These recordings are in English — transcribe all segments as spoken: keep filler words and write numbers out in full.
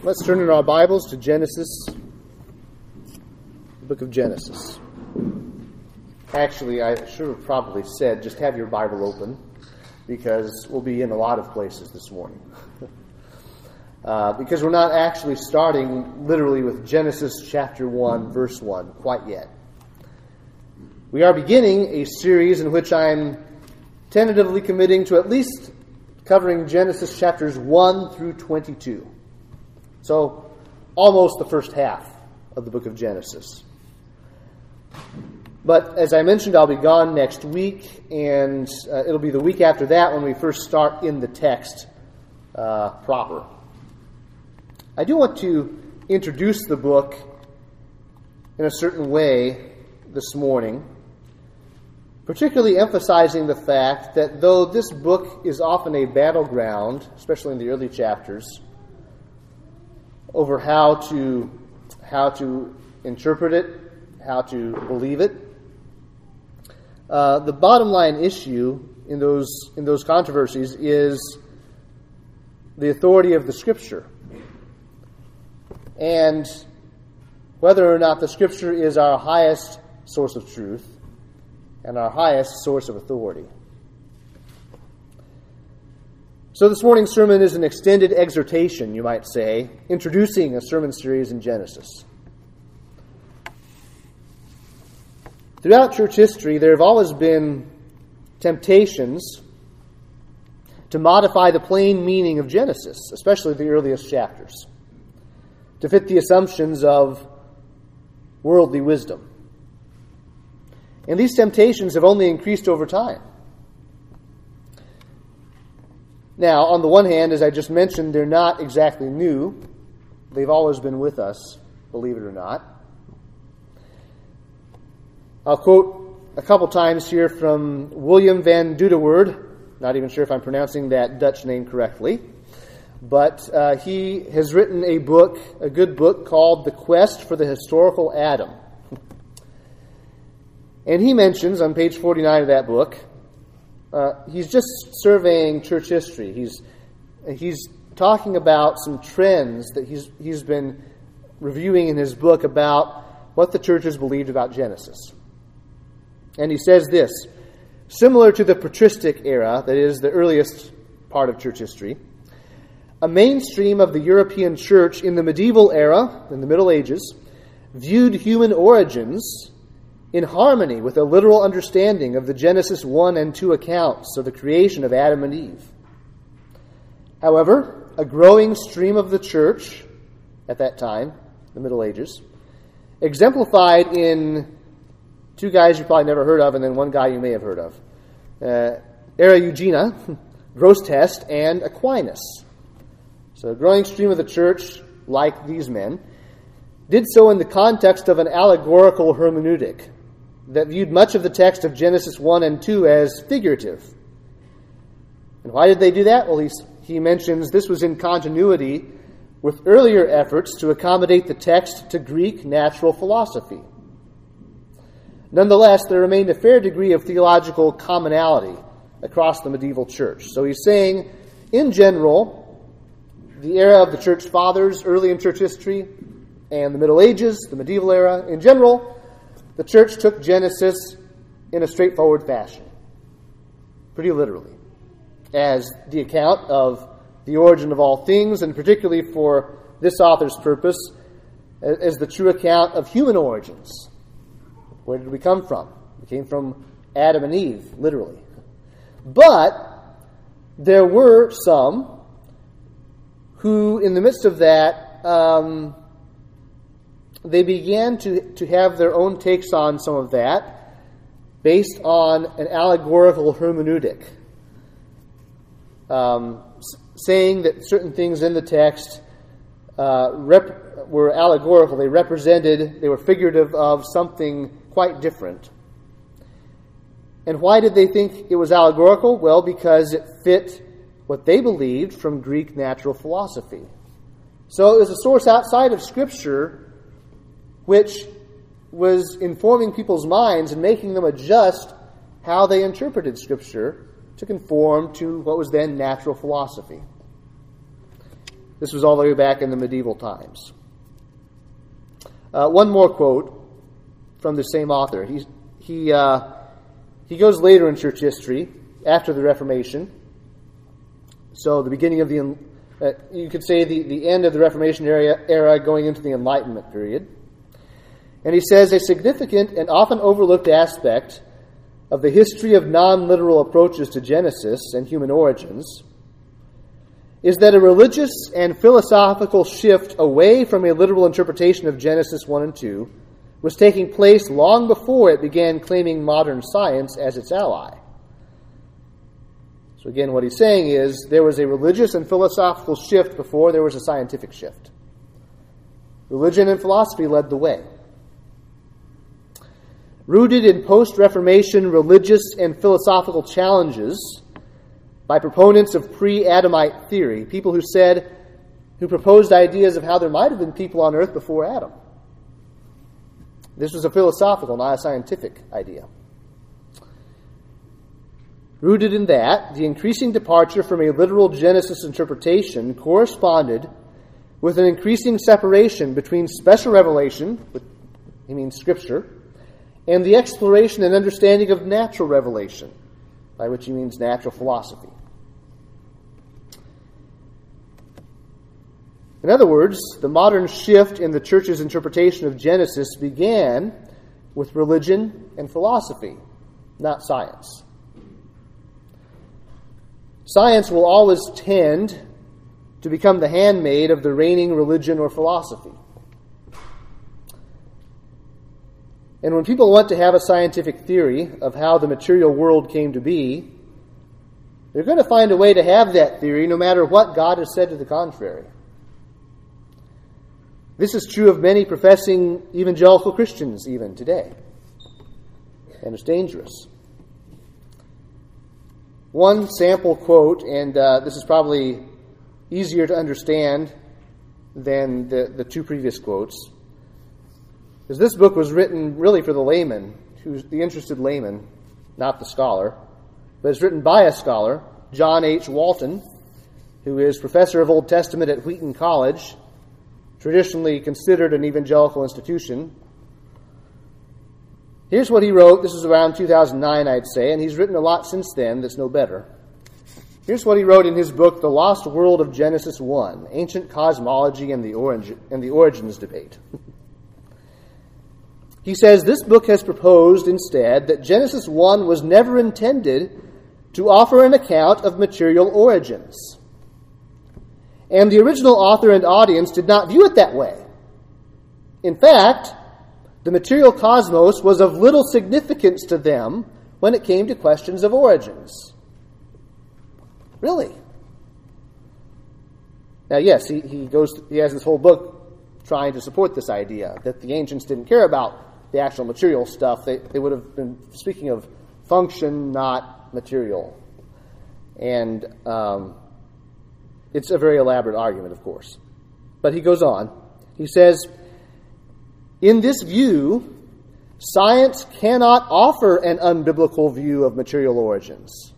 Let's turn in our Bibles to Genesis, the book of Genesis. Actually, I should have probably said, just have your Bible open, because we'll be in a lot of places this morning. uh, because we're not actually starting literally with Genesis chapter one, verse one, quite yet. We are beginning a series in which I'm tentatively committing to at least covering Genesis chapters one through twenty-two. So, almost the first half of the book of Genesis. But as I mentioned, I'll be gone next week, and uh, it'll be the week after that when we first start in the text uh, proper. I do want to introduce the book in a certain way this morning, particularly emphasizing the fact that though this book is often a battleground, especially in the early chapters, over how to how to interpret it, how to believe it. Uh, the bottom line issue in those in those controversies is the authority of the Scripture, and whether or not the Scripture is our highest source of truth and our highest source of authority. So this morning's sermon is an extended exhortation, you might say, introducing a sermon series in Genesis. Throughout church history, there have always been temptations to modify the plain meaning of Genesis, especially the earliest chapters, to fit the assumptions of worldly wisdom. And these temptations have only increased over time. Now, on the one hand, as I just mentioned, they're not exactly new. They've always been with us, believe it or not. I'll quote a couple times here from William van Dudewoord. Not even sure if I'm pronouncing that Dutch name correctly. But uh, he has written a book, a good book, called The Quest for the Historical Adam. And he mentions on page forty-nine of that book, Uh, he's just surveying church history. He's he's talking about some trends that he's he's been reviewing in his book about what the churches believed about Genesis. And he says this: similar to the patristic era, that is the earliest part of church history, a mainstream of the European church in the medieval era, in the Middle Ages, viewed human origins in harmony with a literal understanding of the Genesis one and two accounts of the creation of Adam and Eve. However, a growing stream of the church at that time, the Middle Ages, exemplified in two guys you probably never heard of and then one guy you may have heard of, uh, Eriugena, Grosseteste, and Aquinas. So a growing stream of the church, like these men, did so in the context of an allegorical hermeneutic that viewed much of the text of Genesis one and two as figurative. And why did they do that? Well, he, he mentions this was in continuity with earlier efforts to accommodate the text to Greek natural philosophy. Nonetheless, there remained a fair degree of theological commonality across the medieval church. So he's saying, in general, the era of the church fathers, early in church history, and the Middle Ages, the medieval era, in general, the church took Genesis in a straightforward fashion, pretty literally, as the account of the origin of all things, and particularly for this author's purpose, as the true account of human origins. Where did we come from? We came from Adam and Eve, literally. But there were some who, in the midst of that, um, they began to, to have their own takes on some of that based on an allegorical hermeneutic, um, saying that certain things in the text uh, rep- were allegorical. They represented, they were figurative of something quite different. And why did they think it was allegorical? Well, because it fit what they believed from Greek natural philosophy. So it was a source outside of Scripture which was informing people's minds and making them adjust how they interpreted Scripture to conform to what was then natural philosophy. This was all the way back in the medieval times. Uh, one more quote from the same author. He, he, uh, he goes later in church history, after the Reformation. So the beginning of the, uh, you could say the, the end of the Reformation era, era going into the Enlightenment period. And he says, a significant and often overlooked aspect of the history of non-literal approaches to Genesis and human origins is that a religious and philosophical shift away from a literal interpretation of Genesis one and two was taking place long before it began claiming modern science as its ally. So again, what he's saying is there was a religious and philosophical shift before there was a scientific shift. Religion and philosophy led the way. Rooted in post-Reformation religious and philosophical challenges by proponents of pre-Adamite theory, people who said, who proposed ideas of how there might have been people on earth before Adam. This was a philosophical, not a scientific idea. Rooted in that, the increasing departure from a literal Genesis interpretation corresponded with an increasing separation between special revelation, which he means Scripture, and the exploration and understanding of natural revelation, by which he means natural philosophy. In other words, the modern shift in the church's interpretation of Genesis began with religion and philosophy, not science. Science will always tend to become the handmaid of the reigning religion or philosophy. And when people want to have a scientific theory of how the material world came to be, they're going to find a way to have that theory no matter what God has said to the contrary. This is true of many professing evangelical Christians even today. And it's dangerous. One sample quote, and uh, this is probably easier to understand than the, the two previous quotes, because this book was written really for the layman, who's the interested layman, not the scholar, but it's written by a scholar, John H. Walton, who is professor of Old Testament at Wheaton College, traditionally considered an evangelical institution. Here's what he wrote. This is around two thousand nine, I'd say, and he's written a lot since then that's no better. Here's what he wrote in his book, The Lost World of Genesis one, Ancient Cosmology and the, Origin, and the Origins Debate. He says, this book has proposed instead that Genesis one was never intended to offer an account of material origins. And the original author and audience did not view it that way. In fact, the material cosmos was of little significance to them when it came to questions of origins. Really? Now, yes, he, he goes. He has this whole book trying to support this idea that the ancients didn't care about the actual material stuff. They, they would have been speaking of function, not material. And um, it's a very elaborate argument, of course. But he goes on. He says, in this view, science cannot offer an unbiblical view of material origins.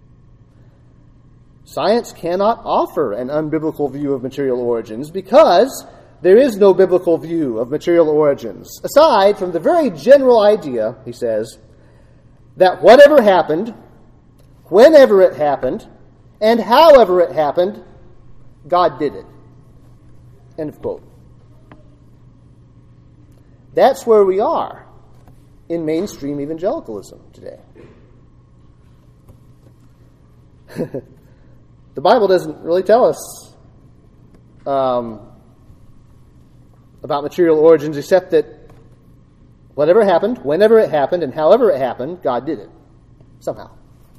Science cannot offer an unbiblical view of material origins because there is no biblical view of material origins, aside from the very general idea, he says, that whatever happened, whenever it happened, and however it happened, God did it. End of quote. That's where we are in mainstream evangelicalism today. The Bible doesn't really tell us um, about material origins except that whatever happened, whenever it happened, and however it happened, God did it. Somehow.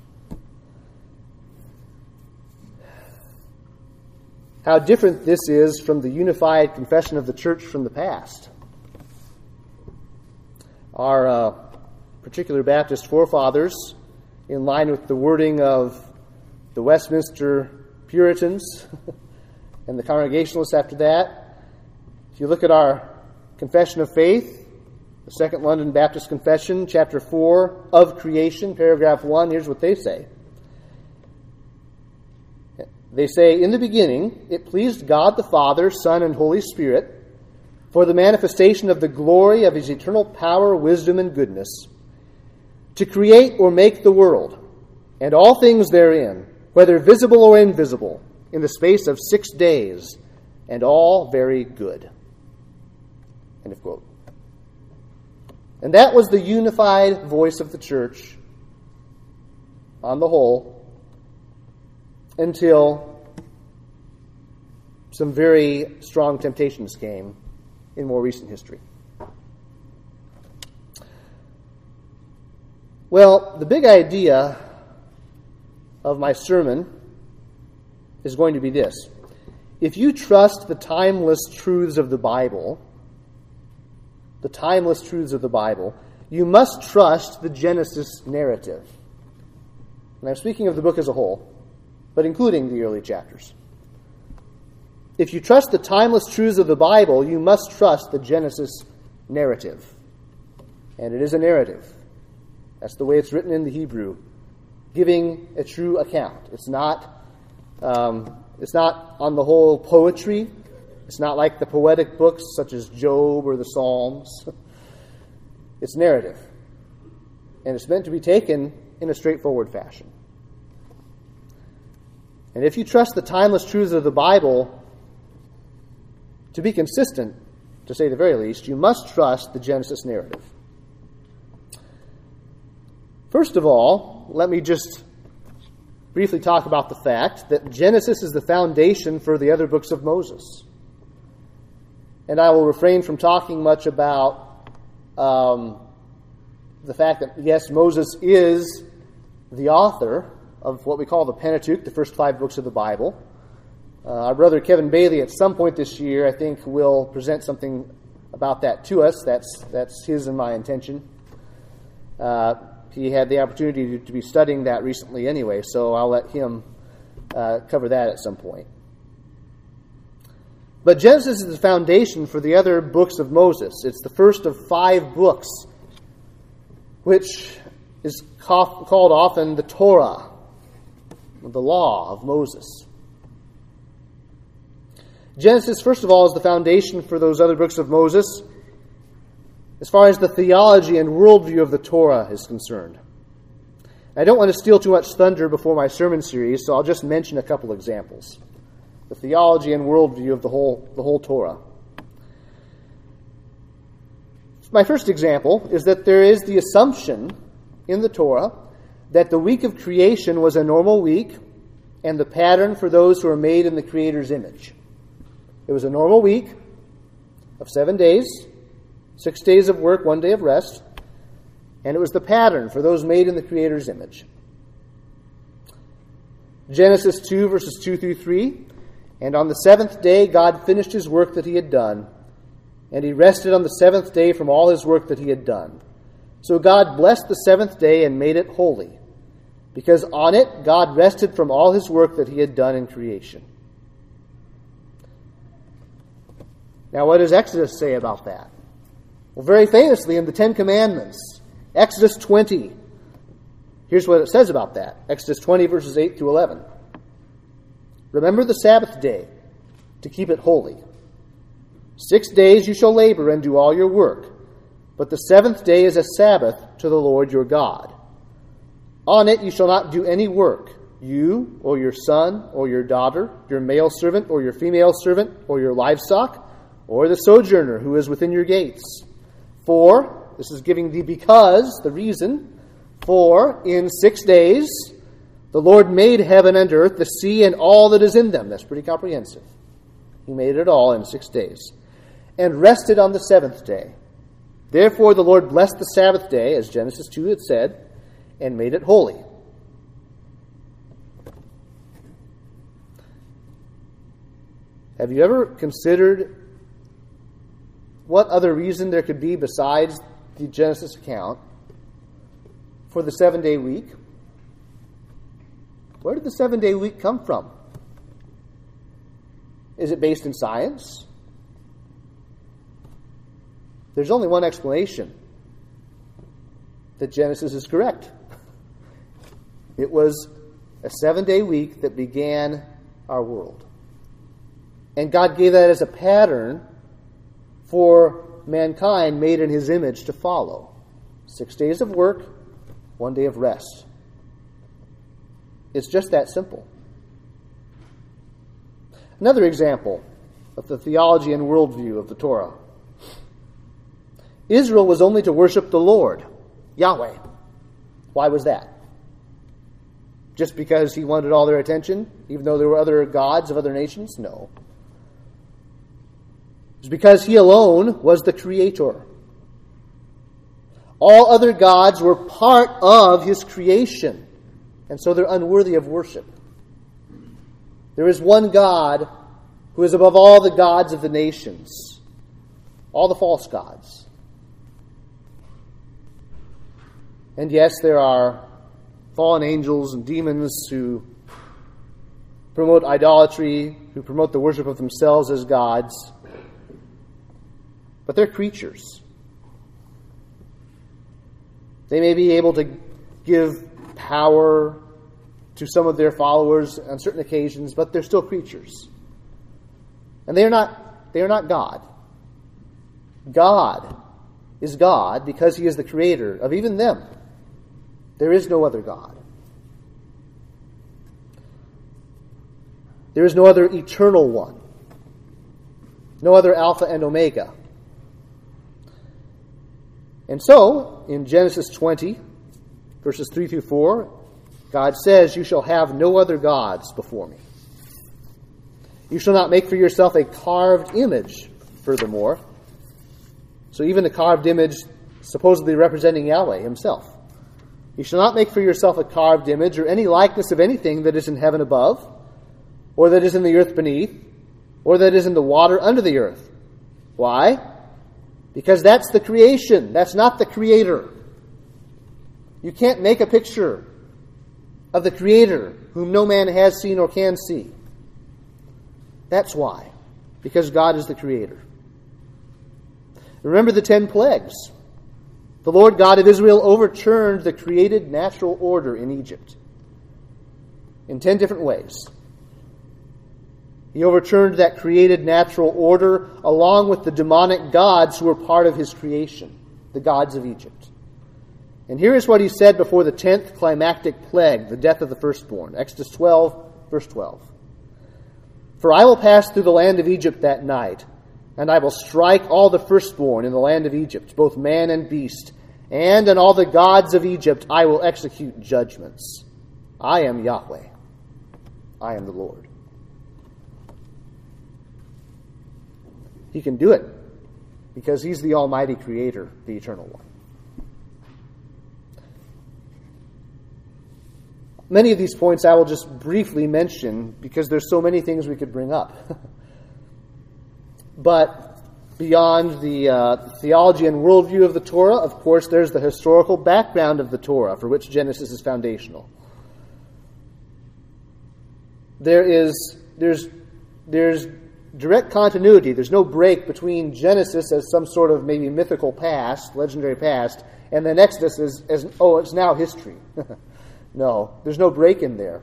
How different this is from the unified confession of the church from the past. Our uh, particular Baptist forefathers, in line with the wording of the Westminster Puritans and the Congregationalists after that, if you look at our Confession of Faith, the Second London Baptist Confession, chapter four, of creation, paragraph one, here's what they say. They say, "In the beginning, it pleased God the Father, Son, and Holy Spirit, for the manifestation of the glory of his eternal power, wisdom, and goodness, to create or make the world, and all things therein, whether visible or invisible, in the space of six days, and all very good." End of quote. And that was the unified voice of the church on the whole, until some very strong temptations came in more recent history. Well, the big idea of my sermon is going to be this. If you trust the timeless truths of the Bible, the timeless truths of the Bible, you must trust the Genesis narrative. And I'm speaking of the book as a whole, but including the early chapters. If you trust the timeless truths of the Bible, you must trust the Genesis narrative. And it is a narrative. That's the way it's written in the Hebrew, giving a true account. It's not, um, it's not on the whole poetry. It's not like the poetic books such as Job or the Psalms. It's narrative. And it's meant to be taken in a straightforward fashion. And if you trust the timeless truths of the Bible to be consistent, to say the very least, you must trust the Genesis narrative. First of all, let me just briefly talk about the fact that Genesis is the foundation for the other books of Moses. And I will refrain from talking much about um, the fact that, yes, Moses is the author of what we call the Pentateuch, the first five books of the Bible. Uh, our brother Kevin Bailey, at some point this year, I think, will present something about that to us. That's that's his and my intention. Uh, he had the opportunity to, to be studying that recently anyway, so I'll let him uh, cover that at some point. But Genesis is the foundation for the other books of Moses. It's the first of five books, which is called often the Torah, the law of Moses. Genesis, first of all, is the foundation for those other books of Moses as far as the theology and worldview of the Torah is concerned. I don't want to steal too much thunder before my sermon series, so I'll just mention a couple examples. The theology and worldview of the whole, the whole Torah. My first example is that there is the assumption in the Torah that the week of creation was a normal week and the pattern for those who are made in the Creator's image. It was a normal week of seven days, six days of work, one day of rest, and it was the pattern for those made in the Creator's image. Genesis two, verses two through three, "And on the seventh day God finished his work that he had done, and he rested on the seventh day from all his work that he had done. So God blessed the seventh day and made it holy, because on it God rested from all his work that he had done in creation." Now, what does Exodus say about that? Well, very famously in the Ten Commandments, Exodus twenty. Here's what it says about that. Exodus twenty, verses eight through eleven. "Remember the Sabbath day, to keep it holy. Six days you shall labor and do all your work, but the seventh day is a Sabbath to the Lord your God. On it you shall not do any work, you or your son or your daughter, your male servant or your female servant, or your livestock, or the sojourner who is within your gates. For," this is giving the because, the reason, "for in six days the Lord made heaven and earth, the sea, and all that is in them." That's pretty comprehensive. He made it all in six days. "And rested on the seventh day. Therefore the Lord blessed the Sabbath day," as Genesis two had said, "and made it holy." Have you ever considered what other reason there could be besides the Genesis account for the seven-day week? Where did the seven-day week come from? Is it based in science? There's only one explanation: that Genesis is correct. It was a seven-day week that began our world. And God gave that as a pattern for mankind made in his image to follow. Six days of work, one day of rest. It's just that simple. Another example of the theology and worldview of the Torah. Israel was only to worship the Lord, Yahweh. Why was that? Just because he wanted all their attention, even though there were other gods of other nations? No. It's because he alone was the creator. All other gods were part of his creation, and so they're unworthy of worship. There is one God who is above all the gods of the nations, all the false gods. And yes, there are fallen angels and demons who promote idolatry, who promote the worship of themselves as gods. But they're creatures. They may be able to give power to some of their followers on certain occasions, but they're still creatures. And they are not, they are not God. God is God because he is the creator of even them. There is no other God. There is no other eternal one. No other Alpha and Omega. And so, in Genesis twenty, verses three through four, God says, "You shall have no other gods before me. You shall not make for yourself a carved image, furthermore." So even a carved image supposedly representing Yahweh himself. "You shall not make for yourself a carved image or any likeness of anything that is in heaven above, or that is in the earth beneath, or that is in the water under the earth." Why? Because that's the creation. That's not the creator. You can't make a picture of the creator whom no man has seen or can see. That's why. Because God is the creator. Remember the ten plagues. The Lord God of Israel overturned the created natural order in Egypt in ten different ways. He overturned that created natural order along with the demonic gods who were part of his creation, the gods of Egypt. And here is what he said before the tenth climactic plague, the death of the firstborn. Exodus twelve, verse twelve. "For I will pass through the land of Egypt that night, and I will strike all the firstborn in the land of Egypt, both man and beast, and on all the gods of Egypt I will execute judgments. I am Yahweh. I am the Lord." He can do it because he's the Almighty Creator, the Eternal One. Many of these points I will just briefly mention because there's so many things we could bring up. But beyond the uh, theology and worldview of the Torah, of course, there's the historical background of the Torah, for which Genesis is foundational. There is, there's, there's direct continuity. There's no break between Genesis as some sort of maybe mythical past, legendary past, and then Exodus as, as oh, it's now history. No, there's no break in there.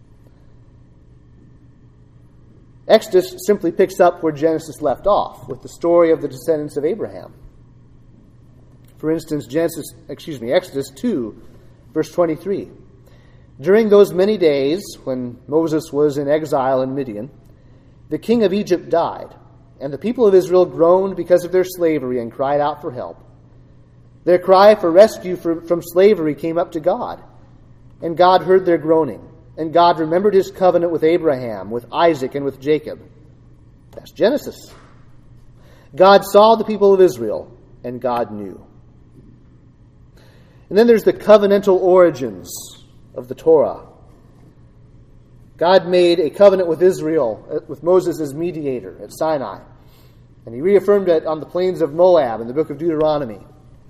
Exodus simply picks up where Genesis left off, with the story of the descendants of Abraham. For instance, Genesis, excuse me, Exodus two, verse twenty-three. "During those many days when Moses was in exile in Midian, the king of Egypt died, and the people of Israel groaned because of their slavery and cried out for help. Their cry for rescue from slavery came up to God, and God heard their groaning. And God remembered his covenant with Abraham, with Isaac, and with Jacob." That's Genesis. "God saw the people of Israel, and God knew." And then there's the covenantal origins of the Torah. God made a covenant with Israel, with Moses as mediator at Sinai. And he reaffirmed it on the plains of Moab in the book of Deuteronomy.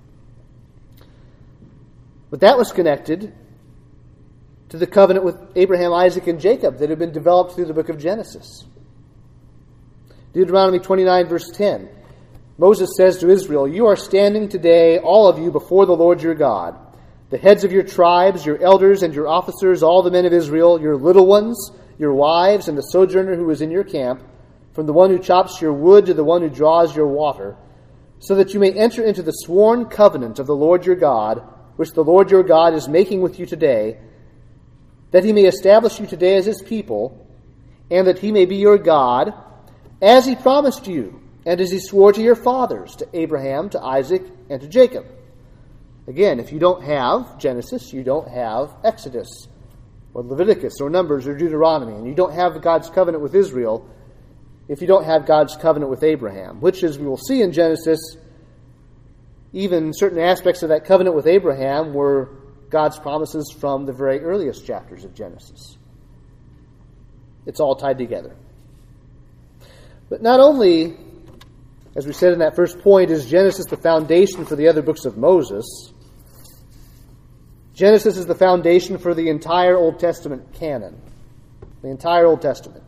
But that was connected to the covenant with Abraham, Isaac, and Jacob that had been developed through the book of Genesis. Deuteronomy twenty-nine, verse ten. Moses says to Israel, "You are standing today, all of you, before the Lord your God, the heads of your tribes, your elders, and your officers, all the men of Israel, your little ones, your wives, and the sojourner who is in your camp, from the one who chops your wood to the one who draws your water, so that you may enter into the sworn covenant of the Lord your God, which the Lord your God is making with you today, that he may establish you today as his people, and that he may be your God, as he promised you, and as he swore to your fathers, to Abraham, to Isaac, and to Jacob. Again, if you don't have Genesis, you don't have Exodus, or Leviticus, or Numbers, or Deuteronomy, and you don't have God's covenant with Israel, if you don't have God's covenant with Abraham, which, as we will see in Genesis, even certain aspects of that covenant with Abraham were God's promises from the very earliest chapters of Genesis. It's all tied together. But not only, as we said in that first point, is Genesis the foundation for the other books of Moses, Genesis is the foundation for the entire Old Testament canon. The entire Old Testament.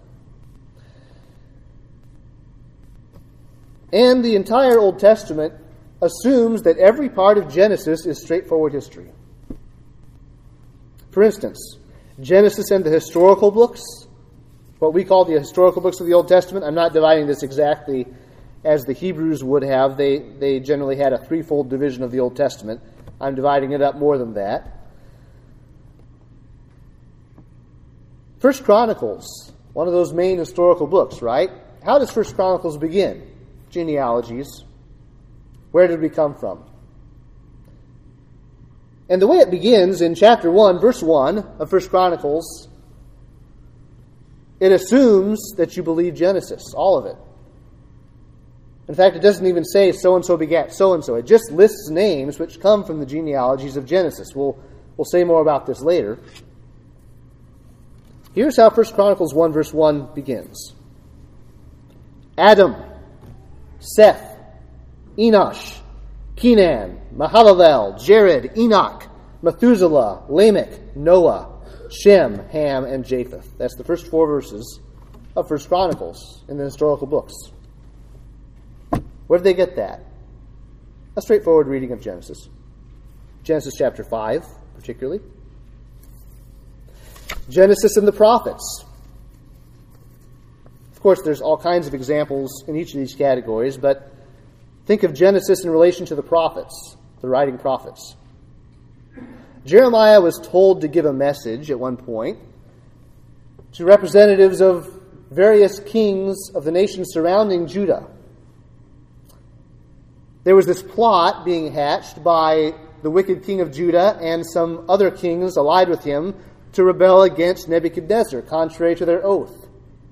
And the entire Old Testament assumes that every part of Genesis is straightforward history. For instance, Genesis and the historical books, what we call the historical books of the Old Testament, I'm not dividing this exactly as the Hebrews would have. They, they generally had a threefold division of the Old Testament. I'm dividing it up more than that. First Chronicles, one of those main historical books, right? How does First Chronicles begin? Genealogies. Where did we come from? And the way it begins in chapter one, verse one of First Chronicles, it assumes that you believe Genesis, all of it. In fact, it doesn't even say so-and-so begat so-and-so. It just lists names which come from the genealogies of Genesis. We'll, we'll say more about this later. Here's how First Chronicles one, verse one begins. Adam, Seth, Enosh, Kenan, Mahalalel, Jared, Enoch, Methuselah, Lamech, Noah, Shem, Ham, and Japheth. That's the first four verses of First Chronicles in the historical books. Where did they get that? A straightforward reading of Genesis. Genesis chapter five, particularly. Genesis and the prophets. Of course, there's all kinds of examples in each of these categories, but think of Genesis in relation to the prophets, the writing prophets. Jeremiah was told to give a message at one point to representatives of various kings of the nations surrounding Judah. There was this plot being hatched by the wicked king of Judah and some other kings allied with him to rebel against Nebuchadnezzar, contrary to their oath.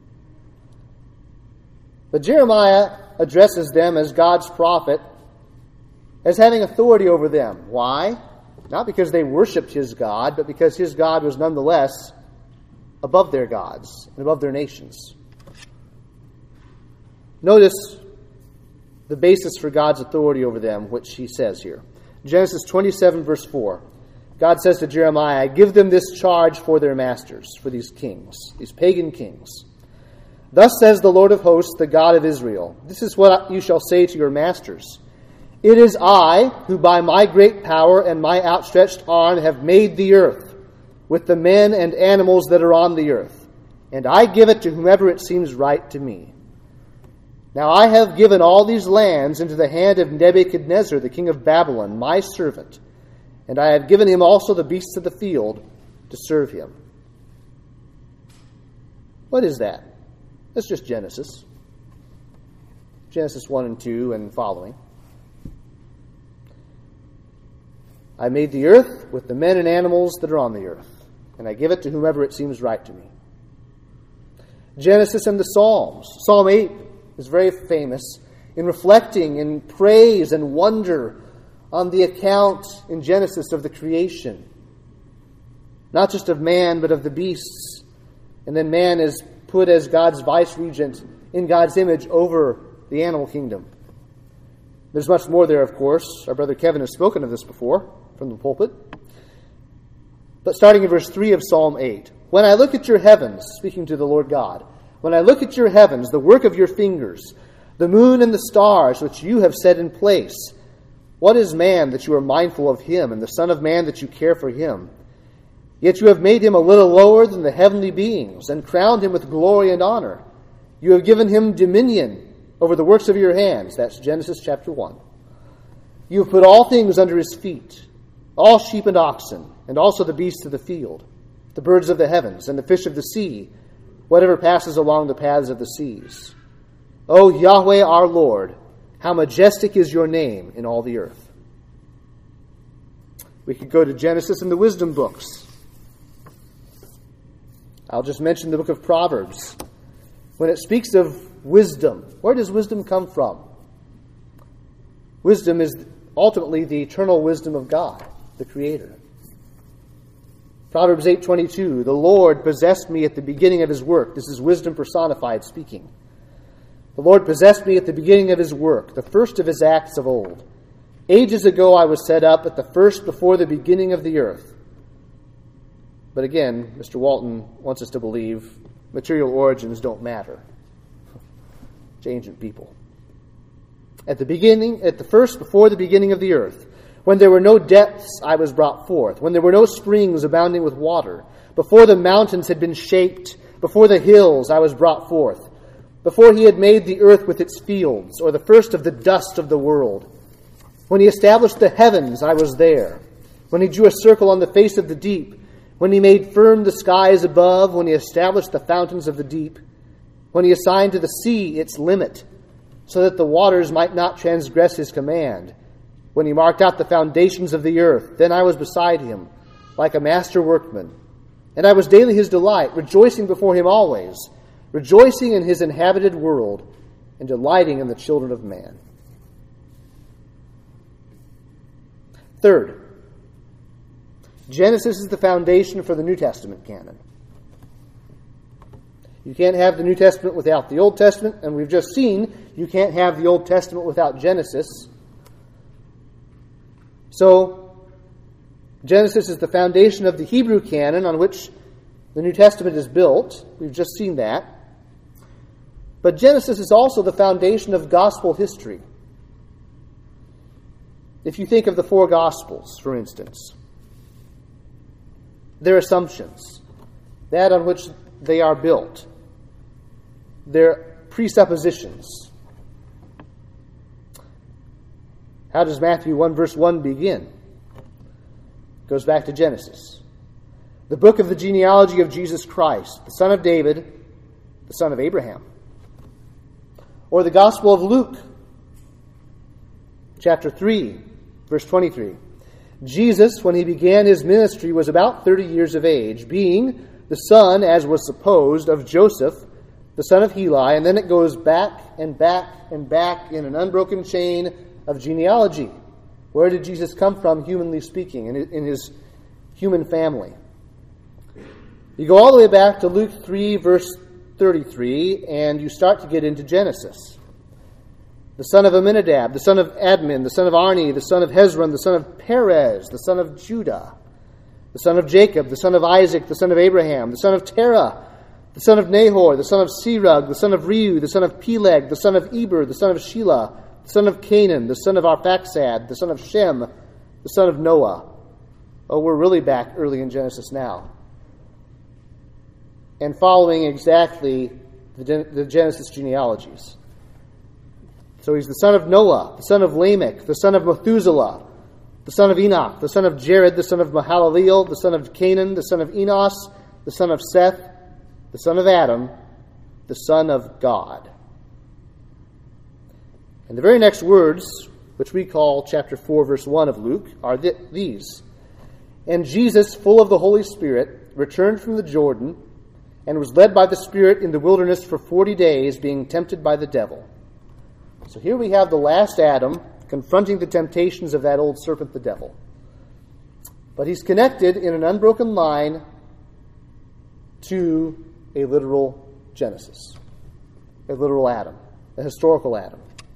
But Jeremiah addresses them as God's prophet, as having authority over them. Why? Not because they worshipped his God, but because his God was nonetheless above their gods and above their nations. Notice the basis for God's authority over them, which he says here. Genesis twenty-seven, verse four. God says to Jeremiah, "Give them this charge for their masters," for these kings, these pagan kings. "Thus says the Lord of hosts, the God of Israel, this is what you shall say to your masters. It is I who by my great power and my outstretched arm have made the earth, with the men and animals that are on the earth, and I give it to whomever it seems right to me. Now I have given all these lands into the hand of Nebuchadnezzar, the king of Babylon, my servant, and I have given him also the beasts of the field to serve him." What is that? That's just Genesis. Genesis one and two and following. "I made the earth with the men and animals that are on the earth, and I give it to whomever it seems right to me." Genesis and the Psalms. Psalm eight is very famous in reflecting in praise and wonder on the account in Genesis of the creation. Not just of man, but of the beasts. And then man is put as God's vice-regent in God's image over the animal kingdom. There's much more there, of course. Our brother Kevin has spoken of this before from the pulpit. But starting in verse three of Psalm eight, "When I look at your heavens," speaking to the Lord God, "when I look at your heavens, the work of your fingers, the moon and the stars which you have set in place, what is man that you are mindful of him, and the son of man that you care for him? Yet you have made him a little lower than the heavenly beings, and crowned him with glory and honor. You have given him dominion over the works of your hands. That's Genesis chapter one. You have put all things under his feet, all sheep and oxen, and also the beasts of the field, the birds of the heavens, and the fish of the sea, whatever passes along the paths of the seas. O Yahweh our Lord, how majestic is your name in all the earth. We could go to Genesis and the wisdom books. I'll just mention the book of Proverbs. When it speaks of wisdom, where does wisdom come from? Wisdom is ultimately the eternal wisdom of God, the Creator. Proverbs eight twenty-two, the Lord possessed me at the beginning of his work. This is wisdom personified speaking. The Lord possessed me at the beginning of his work, the first of his acts of old. Ages ago I was set up at the first before the beginning of the earth. But again, Mister Walton wants us to believe material origins don't matter to ancient people. At the beginning, at the first before the beginning of the earth, when there were no depths, I was brought forth. When there were no springs abounding with water, before the mountains had been shaped, before the hills, I was brought forth. Before he had made the earth with its fields, or the first of the dust of the world. When he established the heavens, I was there. When he drew a circle on the face of the deep, when he made firm the skies above, when he established the fountains of the deep, when he assigned to the sea its limit, so that the waters might not transgress his command, when he marked out the foundations of the earth, then I was beside him, like a master workman. And I was daily his delight, rejoicing before him always, rejoicing in his inhabited world, and delighting in the children of man. Third, Genesis is the foundation for the New Testament canon. You can't have the New Testament without the Old Testament, and we've just seen you can't have the Old Testament without Genesis. So, Genesis is the foundation of the Hebrew canon on which the New Testament is built. We've just seen that. But Genesis is also the foundation of gospel history. If you think of the four Gospels, for instance, their assumptions, that on which they are built, their presuppositions. How does Matthew one verse one begin? It goes back to Genesis. The book of the genealogy of Jesus Christ, the son of David, the son of Abraham. Or the Gospel of Luke, chapter three, verse twenty-three. Jesus, when he began his ministry, was about thirty years of age, being the son, as was supposed, of Joseph, the son of Heli, and then it goes back and back and back in an unbroken chain of genealogy. Where did Jesus come from, humanly speaking, in his human family? You go all the way back to Luke three, verse thirty-three, and you start to get into Genesis. The son of Amminadab, the son of Admin, the son of Arni, the son of Hezron, the son of Perez, the son of Judah, the son of Jacob, the son of Isaac, the son of Abraham, the son of Terah, the son of Nahor, the son of Serug, the son of Reu, the son of Peleg, the son of Eber, the son of Shelah, the son of Canaan, the son of Arphaxad, the son of Shem, the son of Noah. Oh, we're really back early in Genesis now. And following exactly the, the Genesis genealogies. So he's the son of Noah, the son of Lamech, the son of Methuselah, the son of Enoch, the son of Jared, the son of Mahalaleel, the son of Canaan, the son of Enos, the son of Seth, the son of Adam, the son of God. And the very next words, which we call chapter four, verse one of Luke, are th- these. And Jesus, full of the Holy Spirit, returned from the Jordan and was led by the Spirit in the wilderness for forty days, being tempted by the devil. So here we have the last Adam confronting the temptations of that old serpent, the devil. But he's connected in an unbroken line to a literal Genesis, a literal Adam, a historical Adam.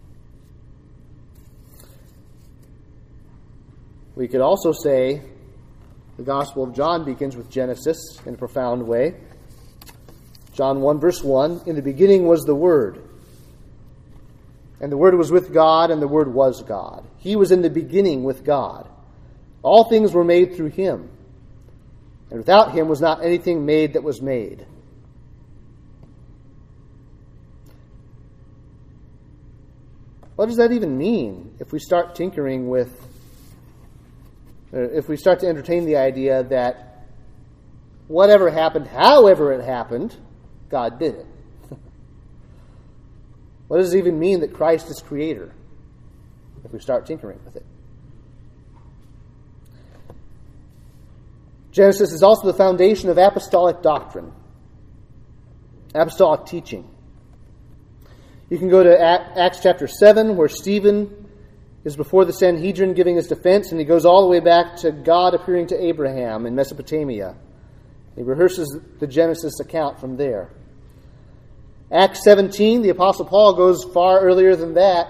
We could also say the Gospel of John begins with Genesis in a profound way. John one, verse one, in the beginning was the Word. And the Word was with God, and the Word was God. He was in the beginning with God. All things were made through Him. And without him was not anything made that was made. What does that even mean if we start tinkering with, if we start to entertain the idea that whatever happened, however it happened, God did it? What does it even mean that Christ is creator if we start tinkering with it? Genesis is also the foundation of apostolic doctrine, apostolic teaching. You can go to Acts chapter seven, where Stephen is before the Sanhedrin giving his defense, and he goes all the way back to God appearing to Abraham in Mesopotamia. He rehearses the Genesis account from there. Acts seventeen, the Apostle Paul goes far earlier than that,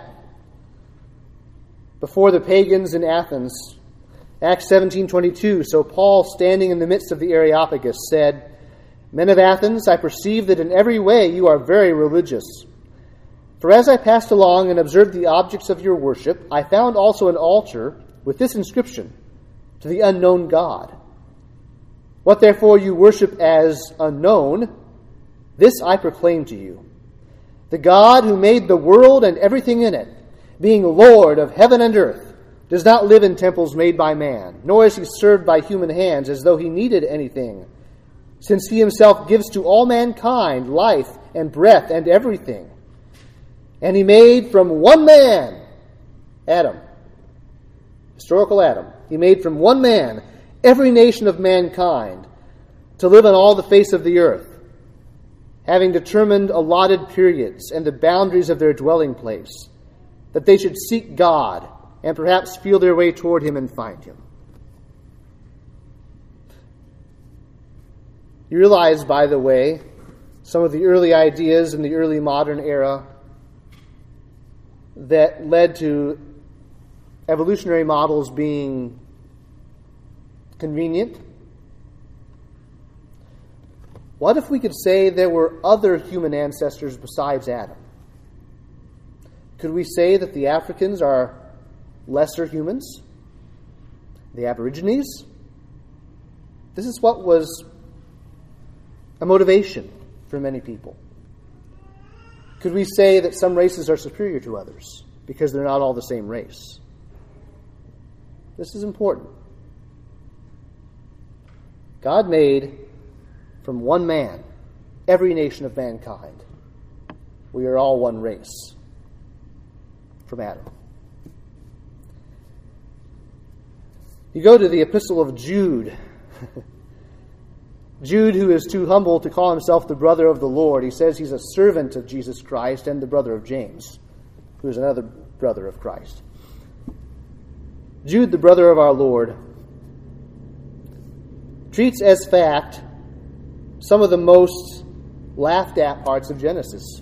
before the pagans in Athens. Acts seventeen twenty-two, so Paul, standing in the midst of the Areopagus, said, "Men of Athens, I perceive that in every way you are very religious. For as I passed along and observed the objects of your worship, I found also an altar with this inscription, to the unknown God. What therefore you worship as unknown, this I proclaim to you. The God who made the world and everything in it, being Lord of heaven and earth, does not live in temples made by man, nor is he served by human hands as though he needed anything, since he himself gives to all mankind life and breath and everything. And he made from one man, Adam, historical Adam, he made from one man every nation of mankind to live on all the face of the earth, having determined allotted periods and the boundaries of their dwelling place, that they should seek God and perhaps feel their way toward him and find him." You realize, by the way, some of the early ideas in the early modern era that led to evolutionary models being convenient? What if we could say there were other human ancestors besides Adam? Could we say that the Africans are lesser humans? The Aborigines? This is what was a motivation for many people. Could we say that some races are superior to others because they're not all the same race? This is important. God made from one man every nation of mankind. We are all one race from Adam. You go to the Epistle of Jude. Jude, who is too humble to call himself the brother of the Lord, he says he's a servant of Jesus Christ and the brother of James, who is another brother of Christ. Jude, the brother of our Lord, treats as fact some of the most laughed at parts of Genesis.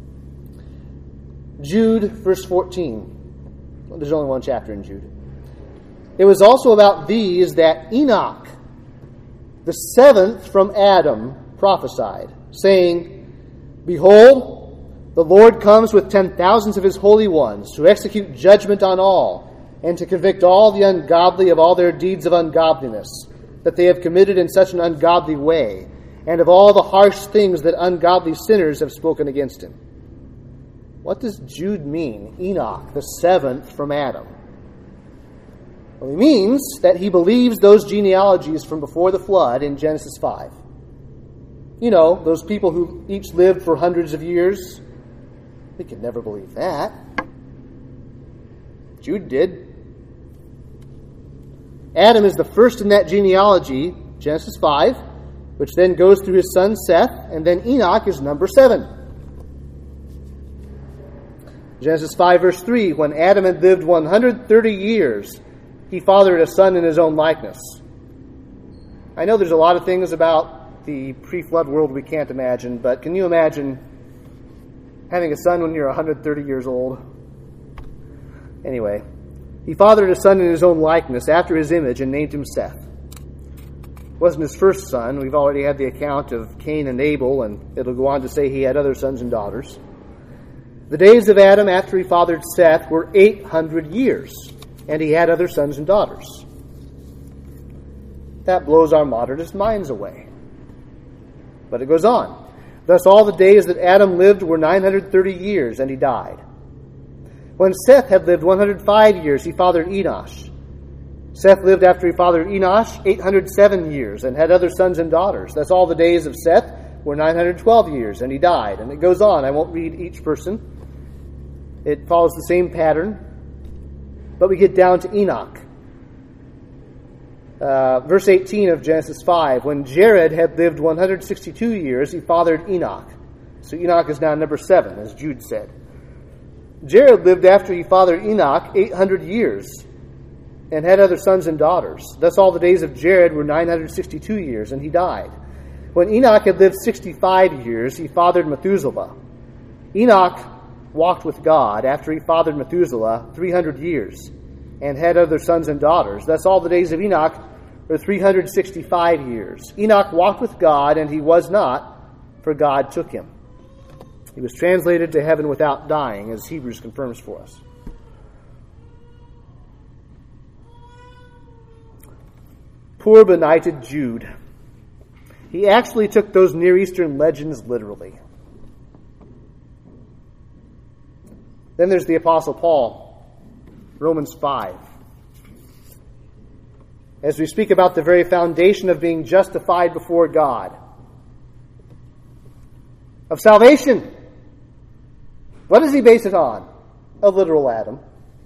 Jude, verse fourteen. Well, there's only one chapter in Jude. "It was also about these that Enoch, the seventh from Adam, prophesied, saying, Behold, the Lord comes with ten thousands of his holy ones to execute judgment on all, and to convict all the ungodly of all their deeds of ungodliness, that they have committed in such an ungodly way, and of all the harsh things that ungodly sinners have spoken against him." What does Jude mean, Enoch, the seventh from Adam? Well, he means that he believes those genealogies from before the flood in Genesis five. You know, those people who each lived for hundreds of years. We could never believe that. Jude did. Adam is the first in that genealogy, Genesis five, which then goes through his son Seth, and then Enoch is number seven. Genesis five, verse three, when Adam had lived one hundred thirty years, he fathered a son in his own likeness. I know there's a lot of things about the pre-flood world we can't imagine, but can you imagine having a son when you're one hundred thirty years old? Anyway, he fathered a son in his own likeness, after his image, and named him Seth. It wasn't his first son. We've already had the account of Cain and Abel, and it'll go on to say he had other sons and daughters. The days of Adam after he fathered Seth were eight hundred years. And he had other sons and daughters. That blows our modernist minds away. But it goes on. Thus all the days that Adam lived were nine hundred thirty years, and he died. When Seth had lived one hundred five years, he fathered Enosh. Seth lived after he fathered Enosh eight hundred seven years, and had other sons and daughters. Thus all the days of Seth were nine hundred twelve years, and he died. And it goes on. I won't read each person. It follows the same pattern. But we get down to Enoch. Uh, verse eighteen of Genesis five, when Jared had lived one hundred sixty-two years, he fathered Enoch. So Enoch is now number seven, as Jude said. Jared lived after he fathered Enoch eight hundred years, and had other sons and daughters. Thus all the days of Jared were nine hundred sixty-two years, and he died. When Enoch had lived sixty-five years, he fathered Methuselah. Enoch walked with God after he fathered Methuselah three hundred years, and had other sons and daughters. Thus all the days of Enoch were three hundred sixty-five years. Enoch walked with God, and he was not, for God took him. He was translated to heaven without dying, as Hebrews confirms for us. Poor benighted Jude. He actually took those Near Eastern legends literally. Then there's the Apostle Paul, Romans five. As we speak about the very foundation of being justified before God, of salvation, what does he base it on? A literal Adam.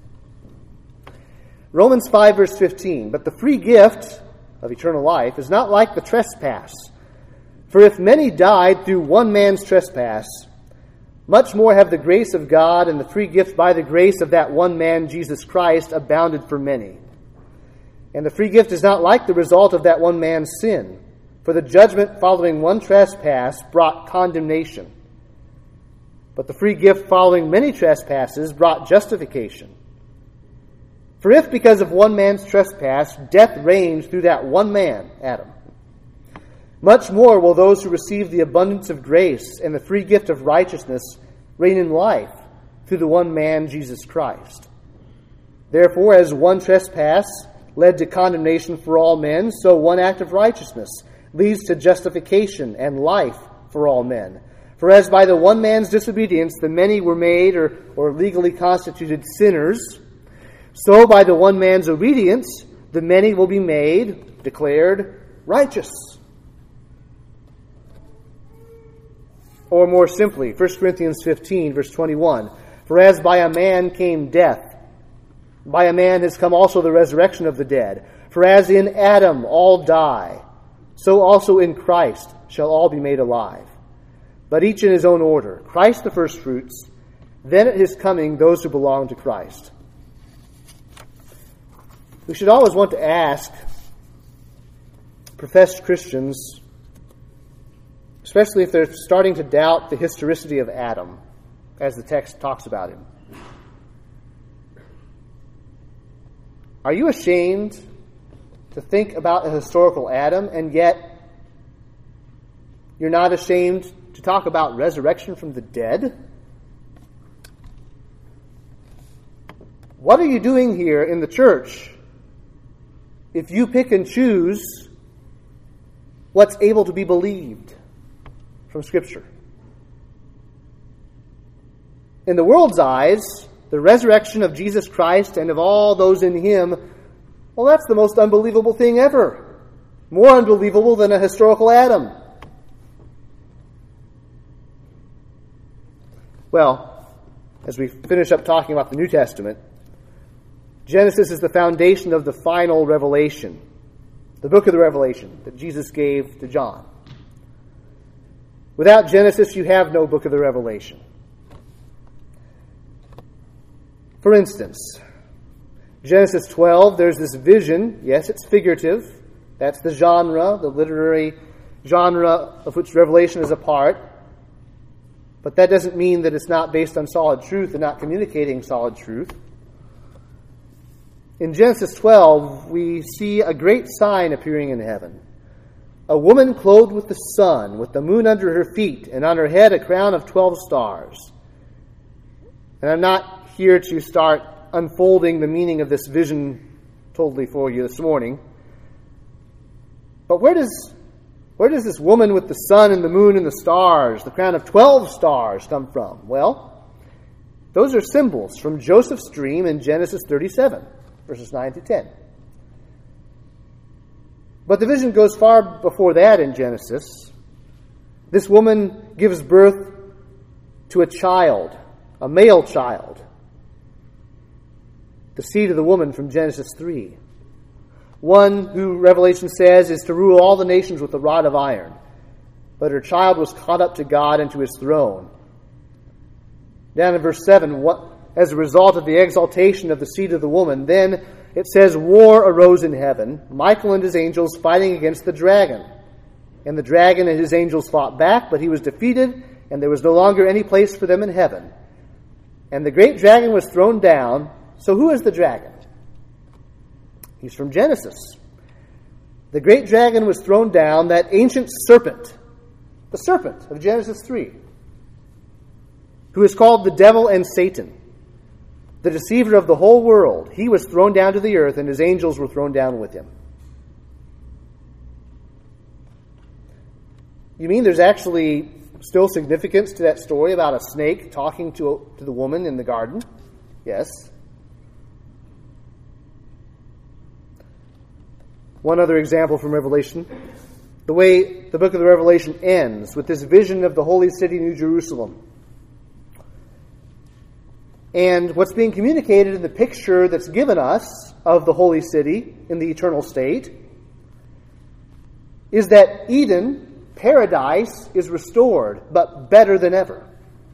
Romans five verse fifteen, but the free gift of eternal life is not like the trespass. For if many died through one man's trespass, much more have the grace of God and the free gift by the grace of that one man, Jesus Christ, abounded for many. And the free gift is not like the result of that one man's sin. For the judgment following one trespass brought condemnation. But the free gift following many trespasses brought justification. For if because of one man's trespass death reigned through that one man, Adam, much more will those who receive the abundance of grace and the free gift of righteousness reign in life through the one man, Jesus Christ. Therefore, as one trespass led to condemnation for all men, so one act of righteousness leads to justification and life for all men. For as by the one man's disobedience the many were made or, or legally constituted sinners, so by the one man's obedience the many will be made, declared righteous. Or more simply, First Corinthians fifteen, verse twenty-one, for as by a man came death, by a man has come also the resurrection of the dead. For as in Adam all die, so also in Christ shall all be made alive. But each in his own order. Christ the firstfruits, then at his coming those who belong to Christ. We should always want to ask professed Christians, especially if they're starting to doubt the historicity of Adam, as the text talks about him. Are you ashamed to think about a historical Adam, and yet you're not ashamed to talk about resurrection from the dead? What are you doing here in the church if you pick and choose what's able to be believed from Scripture? In the world's eyes, the resurrection of Jesus Christ and of all those in him, well, that's the most unbelievable thing ever. More unbelievable than a historical Adam. Well, as we finish up talking about the New Testament, Genesis is the foundation of the final revelation, the book of the Revelation that Jesus gave to John. Without Genesis, you have no book of the Revelation. For instance, Genesis twelve, there's this vision. Yes, it's figurative. That's the genre, the literary genre of which Revelation is a part. But that doesn't mean that it's not based on solid truth and not communicating solid truth. In Genesis twelve, we see a great sign appearing in heaven. A woman clothed with the sun, with the moon under her feet, and on her head a crown of twelve stars. And I'm not here to start unfolding the meaning of this vision totally for you this morning. But where does where does this woman with the sun and the moon and the stars, the crown of twelve stars, come from? Well, those are symbols from Joseph's dream in Genesis thirty-seven, verses nine to ten. But the vision goes far before that in Genesis. This woman gives birth to a child, a male child, the seed of the woman from Genesis three. One who, Revelation says, is to rule all the nations with a rod of iron. But her child was caught up to God and to his throne. Down in verse seven, what, as a result of the exaltation of the seed of the woman, then it says, war arose in heaven, Michael and his angels fighting against the dragon. And the dragon and his angels fought back, but he was defeated, and there was no longer any place for them in heaven. And the great dragon was thrown down. So who is the dragon? He's from Genesis. The great dragon was thrown down, that ancient serpent, the serpent of Genesis three, who is called the devil and Satan, the deceiver of the whole world. He was thrown down to the earth, and his angels were thrown down with him. You mean there's actually still significance to that story about a snake talking to, to the woman in the garden? Yes. One other example from Revelation. The way the book of the Revelation ends with this vision of the holy city, New Jerusalem. And what's being communicated in the picture that's given us of the holy city in the eternal state is that Eden, paradise, is restored, but better than ever.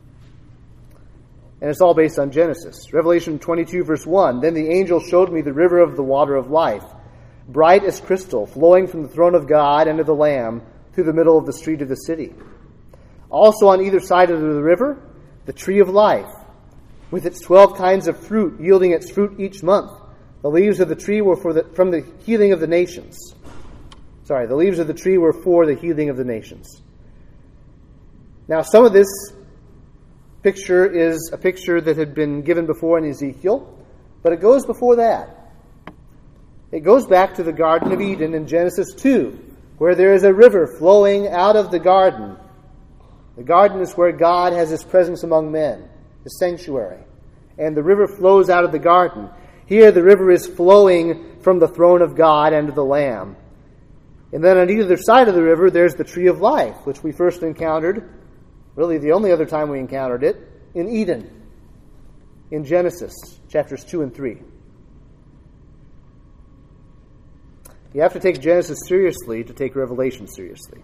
And it's all based on Genesis. Revelation twenty-two, verse one, then the angel showed me the river of the water of life, bright as crystal, flowing from the throne of God and of the Lamb through the middle of the street of the city. Also on either side of the river, the tree of life, with its twelve kinds of fruit, yielding its fruit each month. The leaves of the tree were for the, from the healing of the nations. Sorry, the leaves of the tree were for the healing of the nations. Now, some of this picture is a picture that had been given before in Ezekiel, but it goes before that. It goes back to the Garden of Eden in Genesis two, where there is a river flowing out of the garden. The garden is where God has his presence among men, his sanctuary. And the river flows out of the garden. Here the river is flowing from the throne of God and of the Lamb. And then on either side of the river, there's the tree of life, which we first encountered, really the only other time we encountered it, in Eden, in Genesis, chapters two and three. You have to take Genesis seriously to take Revelation seriously.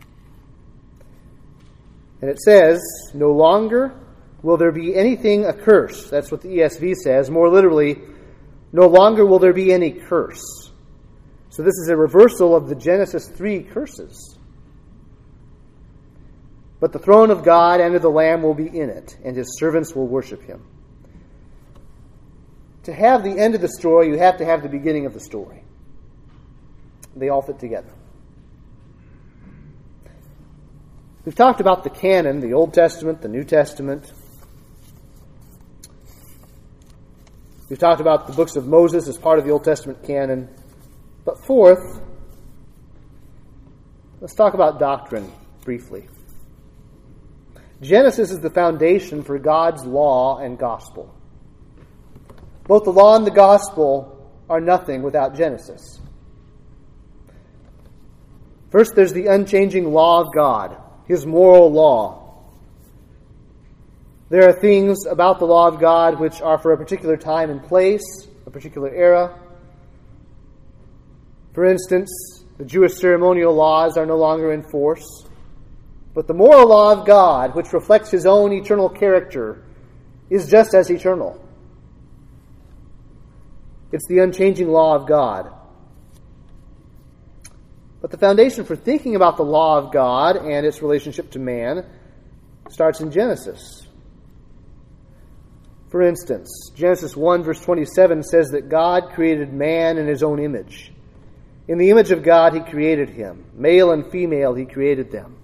And it says, no longer will there be anything accursed. That's what the E S V says. More literally, no longer will there be any curse. So this is a reversal of the Genesis three curses. But the throne of God and of the Lamb will be in it, and his servants will worship him. To have the end of the story, you have to have the beginning of the story. They all fit together. We've talked about the canon, the Old Testament, the New Testament. We've talked about the books of Moses as part of the Old Testament canon. But fourth, let's talk about doctrine briefly. Genesis is the foundation for God's law and gospel. Both the law and the gospel are nothing without Genesis. First, there's the unchanging law of God, his moral law. There are things about the law of God which are for a particular time and place, a particular era. For instance, the Jewish ceremonial laws are no longer in force. But the moral law of God, which reflects his own eternal character, is just as eternal. It's the unchanging law of God. But the foundation for thinking about the law of God and its relationship to man starts in Genesis. For instance, Genesis one verse twenty-seven says that God created man in his own image. In the image of God he created him. Male and female he created them.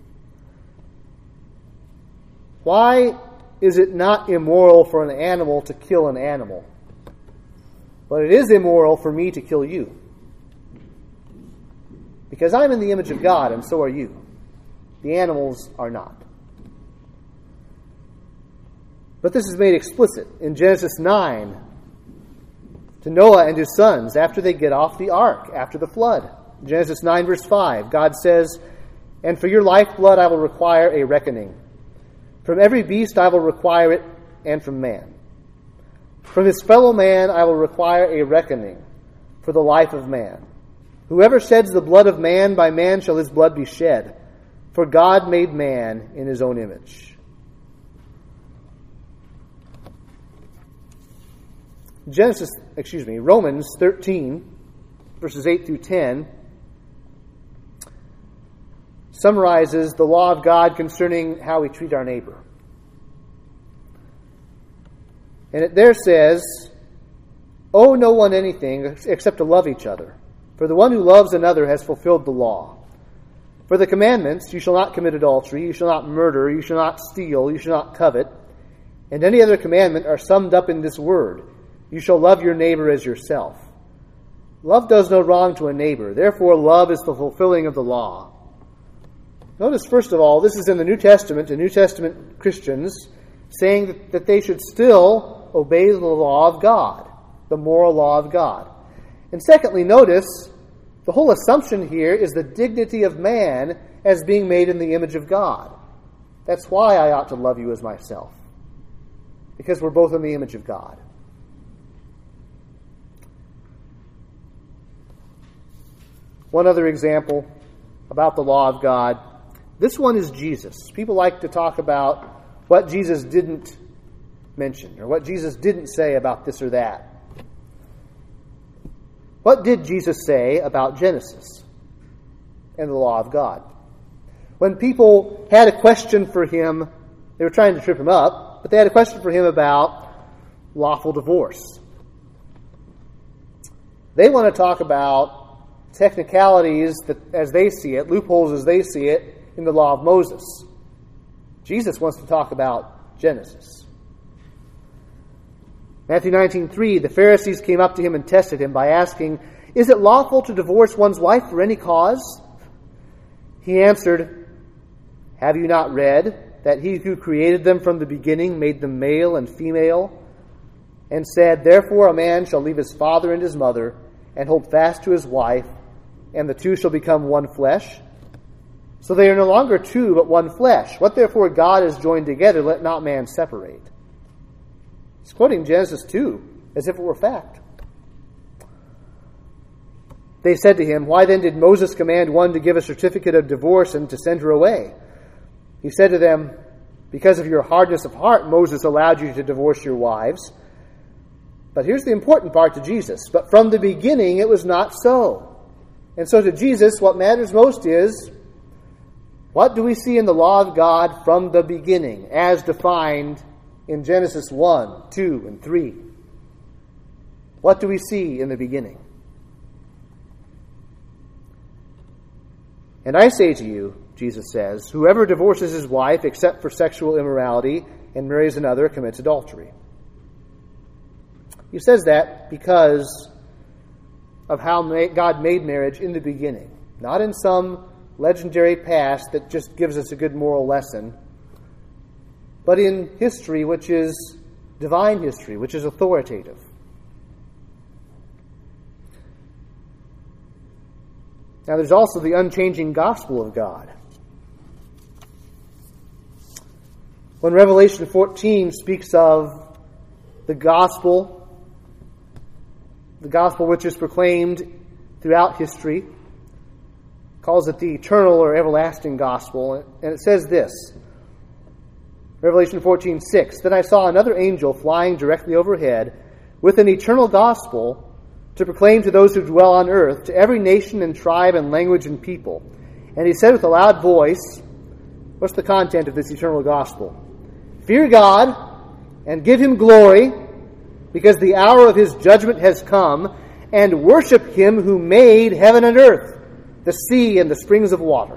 Why is it not immoral for an animal to kill an animal? But it is immoral for me to kill you. Because I'm in the image of God, and so are you. The animals are not. But this is made explicit in Genesis nine to Noah and his sons after they get off the ark, after the flood. Genesis nine, verse five, God says, "And for your lifeblood I will require a reckoning. From every beast I will require it, and from man. From his fellow man I will require a reckoning for the life of man. Whoever sheds the blood of man, by man shall his blood be shed. For God made man in his own image." Genesis, excuse me, Romans thirteen, verses eight through ten, summarizes the law of God concerning how we treat our neighbor. And it there says, "Owe no one anything except to love each other. For the one who loves another has fulfilled the law. For the commandments, you shall not commit adultery, you shall not murder, you shall not steal, you shall not covet, and any other commandment are summed up in this word, you shall love your neighbor as yourself. Love does no wrong to a neighbor. Therefore, love is the fulfilling of the law." Notice, first of all, this is in the New Testament, to New Testament Christians, saying that, that they should still obey the law of God, the moral law of God. And secondly, notice, the whole assumption here is the dignity of man as being made in the image of God. That's why I ought to love you as myself, because we're both in the image of God. One other example about the law of God. This one is Jesus. People like to talk about what Jesus didn't mention or what Jesus didn't say about this or that. What did Jesus say about Genesis and the law of God? When people had a question for him, they were trying to trip him up, but they had a question for him about lawful divorce. They want to talk about technicalities that, as they see it, loopholes as they see it in the law of Moses. Jesus wants to talk about Genesis. Matthew nineteen three, the Pharisees came up to him and tested him by asking, "Is it lawful to divorce one's wife for any cause?" He answered, "Have you not read that he who created them from the beginning made them male and female, and said, therefore a man shall leave his father and his mother and hold fast to his wife, and the two shall become one flesh? So they are no longer two, but one flesh. What therefore God has joined together, let not man separate." He's quoting Genesis two as if it were fact. They said to him, "Why then did Moses command one to give a certificate of divorce and to send her away?" He said to them, "Because of your hardness of heart, Moses allowed you to divorce your wives." But here's the important part to Jesus. "But from the beginning it was not so." And so to Jesus, what matters most is, what do we see in the law of God from the beginning, as defined in Genesis one, two, and three? What do we see in the beginning? "And I say to you," Jesus says, "whoever divorces his wife except for sexual immorality and marries another commits adultery." He says that because of how God made marriage in the beginning, not in some legendary past that just gives us a good moral lesson, but in history which is divine history, which is authoritative. Now there's also the unchanging gospel of God. When Revelation fourteen speaks of the gospel, the gospel which is proclaimed throughout history, calls it the eternal or everlasting gospel, and it says this, Revelation fourteen six, "Then I saw another angel flying directly overhead with an eternal gospel to proclaim to those who dwell on earth, to every nation and tribe and language and people. And he said with a loud voice," what's the content of this eternal gospel? "Fear God and give him glory, because the hour of his judgment has come, and worship him who made heaven and earth, the sea and the springs of water."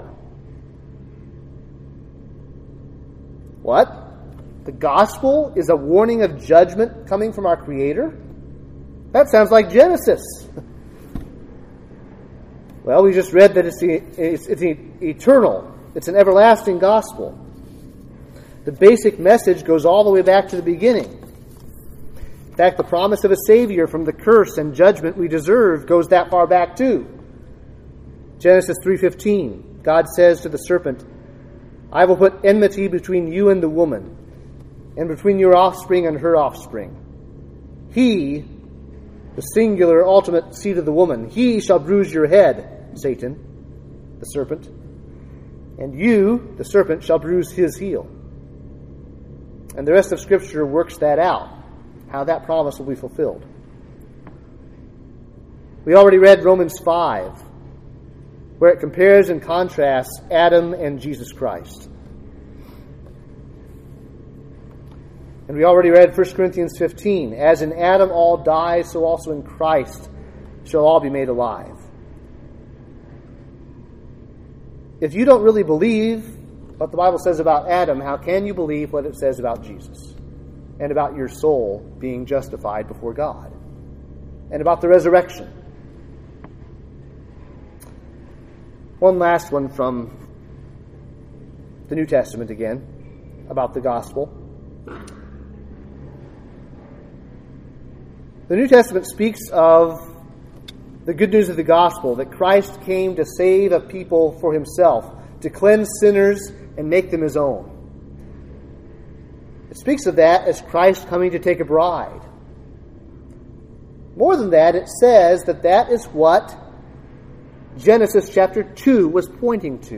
What? The gospel is a warning of judgment coming from our Creator? That sounds like Genesis. Well, we just read that it's, it's, it's eternal. It's an everlasting gospel. The basic message goes all the way back to the beginning. In fact, the promise of a Savior from the curse and judgment we deserve goes that far back too. Genesis three fifteen, God says to the serpent, I will put enmity between you and the woman, and between your offspring and her offspring. He, the singular ultimate seed of the woman, he shall bruise your head, Satan, the serpent, and you, the serpent, shall bruise his heel. And the rest of Scripture works that out, how that promise will be fulfilled. We already read Romans five, where it compares and contrasts Adam and Jesus Christ. And we already read First Corinthians fifteen, as in Adam all die, so also in Christ shall all be made alive. If you don't really believe what the Bible says about Adam, how can you believe what it says about Jesus? And about your soul being justified before God? And about the resurrection? One last one from the New Testament again, about the gospel. The New Testament speaks of the good news of the gospel, that Christ came to save a people for himself, to cleanse sinners and make them his own. It speaks of that as Christ coming to take a bride. More than that, it says that that is what Genesis chapter two was pointing to.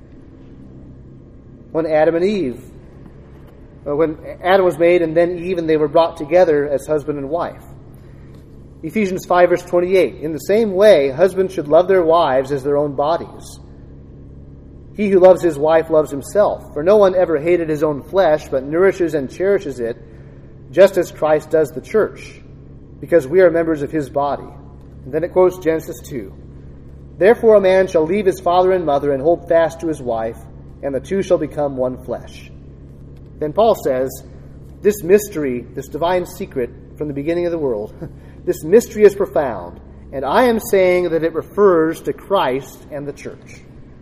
When Adam and Eve, or when Adam was made and then Eve, and they were brought together as husband and wife. Ephesians five verse twenty-eight, in the same way, husbands should love their wives as their own bodies. He who loves his wife loves himself. For no one ever hated his own flesh, but nourishes and cherishes it, just as Christ does the church, because we are members of his body. And then it quotes Genesis two. Therefore a man shall leave his father and mother and hold fast to his wife, and the two shall become one flesh. Then Paul says, this mystery, this divine secret from the beginning of the world, this mystery is profound, and I am saying that it refers to Christ and the church.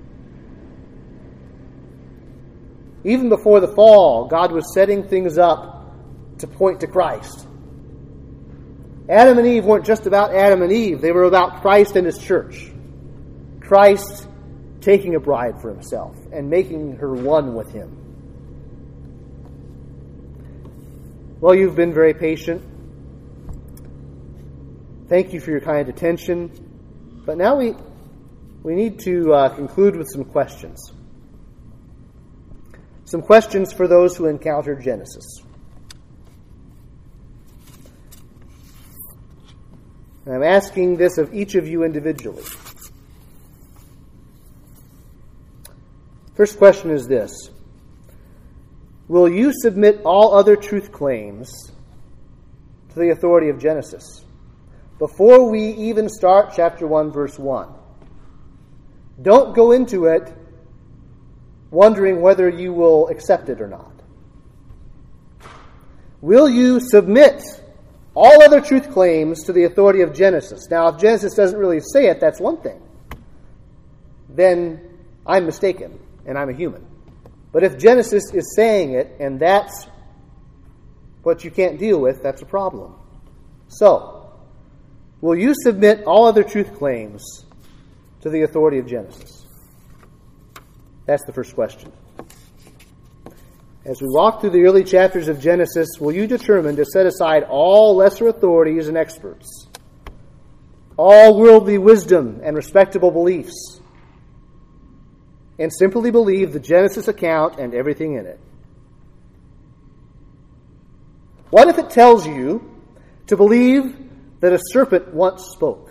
Even before the fall, God was setting things up to point to Christ. Adam and Eve weren't just about Adam and Eve. They were about Christ and his church. Christ taking a bride for himself and making her one with him. Well, you've been very patient. Thank you for your kind attention. But now we, we need to uh, conclude with some questions. Some questions for those who encountered Genesis. And I'm asking this of each of you individually. First question is this. Will you submit all other truth claims to the authority of Genesis before we even start chapter one, verse one? Don't go into it wondering whether you will accept it or not. Will you submit all other truth claims to the authority of Genesis? Now, if Genesis doesn't really say it, that's one thing. Then I'm mistaken, and I'm a human. But if Genesis is saying it, and that's what you can't deal with, that's a problem. So, will you submit all other truth claims to the authority of Genesis? That's the first question. As we walk through the early chapters of Genesis, will you determine to set aside all lesser authorities and experts, all worldly wisdom and respectable beliefs, and simply believe the Genesis account and everything in it? What if it tells you to believe that a serpent once spoke?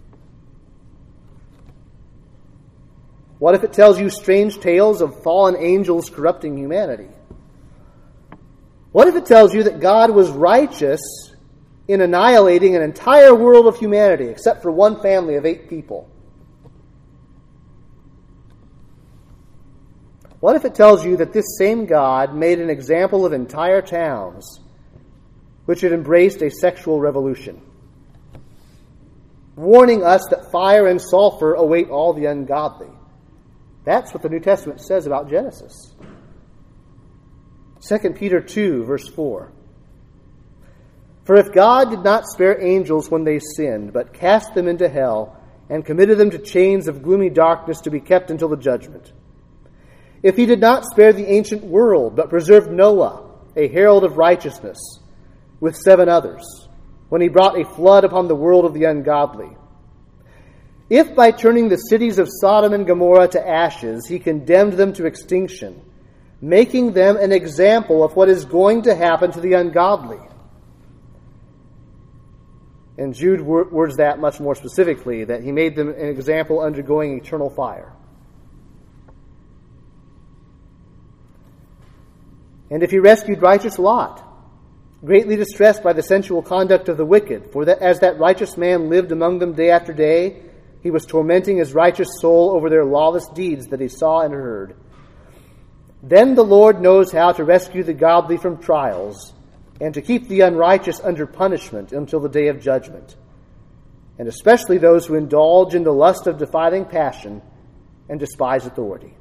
What if it tells you strange tales of fallen angels corrupting humanity? What if it tells you that God was righteous in annihilating an entire world of humanity except for one family of eight people? What if it tells you that this same God made an example of entire towns which had embraced a sexual revolution? warning us that fire and sulfur await all the ungodly. That's what the New Testament says about Genesis. Second Peter two, verse four. For if God did not spare angels when they sinned, but cast them into hell, and committed them to chains of gloomy darkness to be kept until the judgment. If he did not spare the ancient world, but preserved Noah, a herald of righteousness, with seven others, when he brought a flood upon the world of the ungodly. If by turning the cities of Sodom and Gomorrah to ashes, he condemned them to extinction, making them an example of what is going to happen to the ungodly. And Jude words that much more specifically, that he made them an example undergoing eternal fire. And if he rescued righteous Lot, greatly distressed by the sensual conduct of the wicked, for that as that righteous man lived among them day after day, he was tormenting his righteous soul over their lawless deeds that he saw and heard. Then the Lord knows how to rescue the godly from trials, and to keep the unrighteous under punishment until the day of judgment, and especially those who indulge in the lust of defiling passion and despise authority.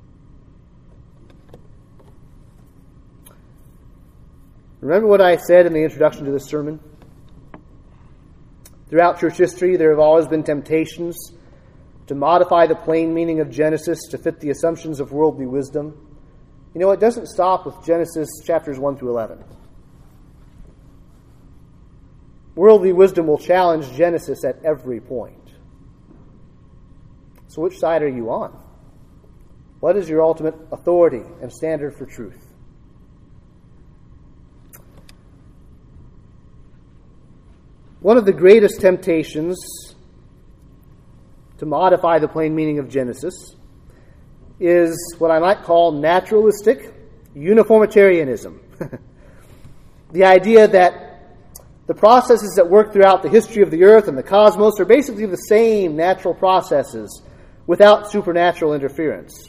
Remember what I said in the introduction to this sermon? Throughout church history, there have always been temptations to modify the plain meaning of Genesis to fit the assumptions of worldly wisdom. You know, it doesn't stop with Genesis chapters one through eleven. Worldly wisdom will challenge Genesis at every point. So which side are you on? What is your ultimate authority and standard for truth? One of the greatest temptations to modify the plain meaning of Genesis is what I might call naturalistic uniformitarianism. The idea that the processes that work throughout the history of the earth and the cosmos are basically the same natural processes without supernatural interference.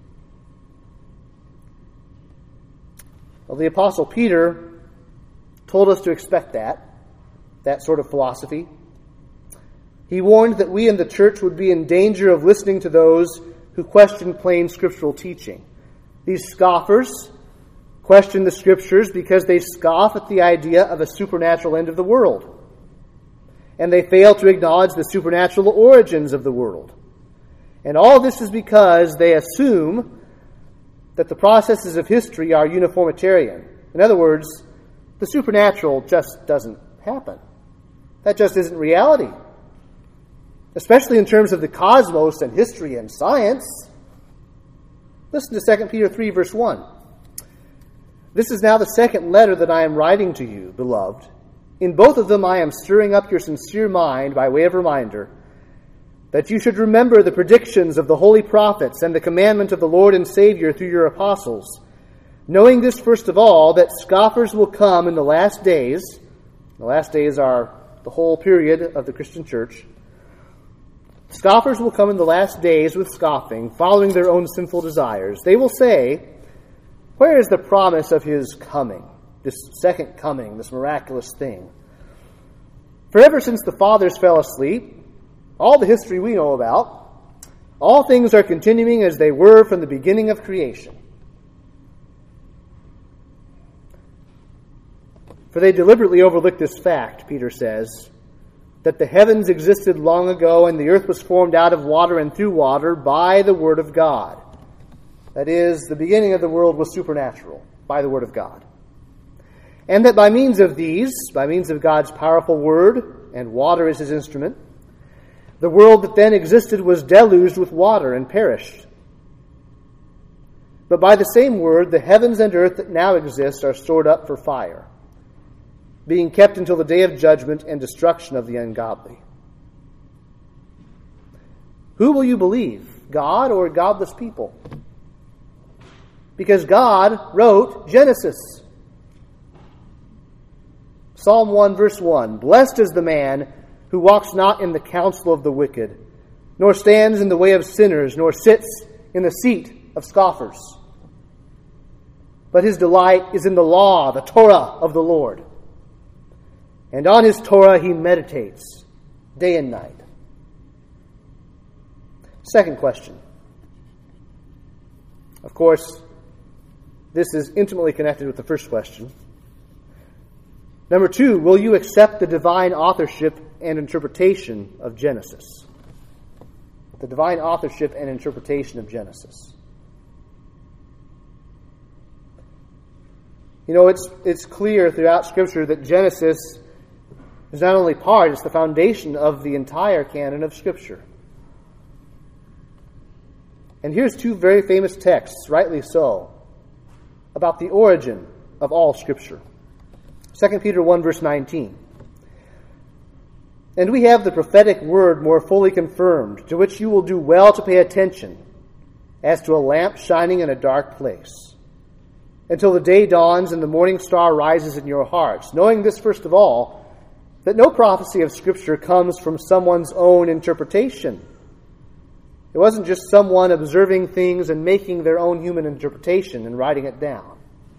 Well, the Apostle Peter told us to expect that, that sort of philosophy. He warned that we in the church would be in danger of listening to those who question plain scriptural teaching. These scoffers question the Scriptures because they scoff at the idea of a supernatural end of the world. And they fail to acknowledge the supernatural origins of the world. And all this is because they assume that the processes of history are uniformitarian. In other words, the supernatural just doesn't happen. That just isn't reality. Especially in terms of the cosmos and history and science. Listen to Second Peter three, verse one. This is now the second letter that I am writing to you, beloved. In both of them I am stirring up your sincere mind by way of reminder, that you should remember the predictions of the holy prophets and the commandment of the Lord and Savior through your apostles, knowing this first of all, that scoffers will come in the last days. The last days are the whole period of the Christian church. Scoffers will come in the last days with scoffing, following their own sinful desires. They will say, where is the promise of his coming, this second coming, this miraculous thing? For ever since the fathers fell asleep, all the history we know about, all things are continuing as they were from the beginning of creation. For they deliberately overlooked this fact, Peter says, that the heavens existed long ago and the earth was formed out of water and through water by the word of God. That is, the beginning of the world was supernatural by the word of God. And that by means of these, by means of God's powerful word, and water is his instrument, the world that then existed was deluged with water and perished. But by the same word, the heavens and earth that now exist are stored up for fire, being kept until the day of judgment and destruction of the ungodly. Who will you believe, God or godless people? Because God wrote Genesis. Psalm one, verse one, blessed is the man who walks not in the counsel of the wicked, nor stands in the way of sinners, nor sits in the seat of scoffers. But his delight is in the law, the Torah of the Lord. And on his Torah he meditates day and night. Second question. Of course, this is intimately connected with the first question. Number two, will you accept the divine authorship and interpretation of Genesis? The divine authorship and interpretation of Genesis. You know, it's it's clear throughout Scripture that Genesis is not only part, it's the foundation of the entire canon of Scripture. And here's two very famous texts, rightly so, about the origin of all Scripture. Second Peter one, verse nineteen. And we have the prophetic word more fully confirmed, to which you will do well to pay attention, as to a lamp shining in a dark place, until the day dawns and the morning star rises in your hearts, knowing this first of all, that no prophecy of Scripture comes from someone's own interpretation. It wasn't just someone observing things and making their own human interpretation and writing it down.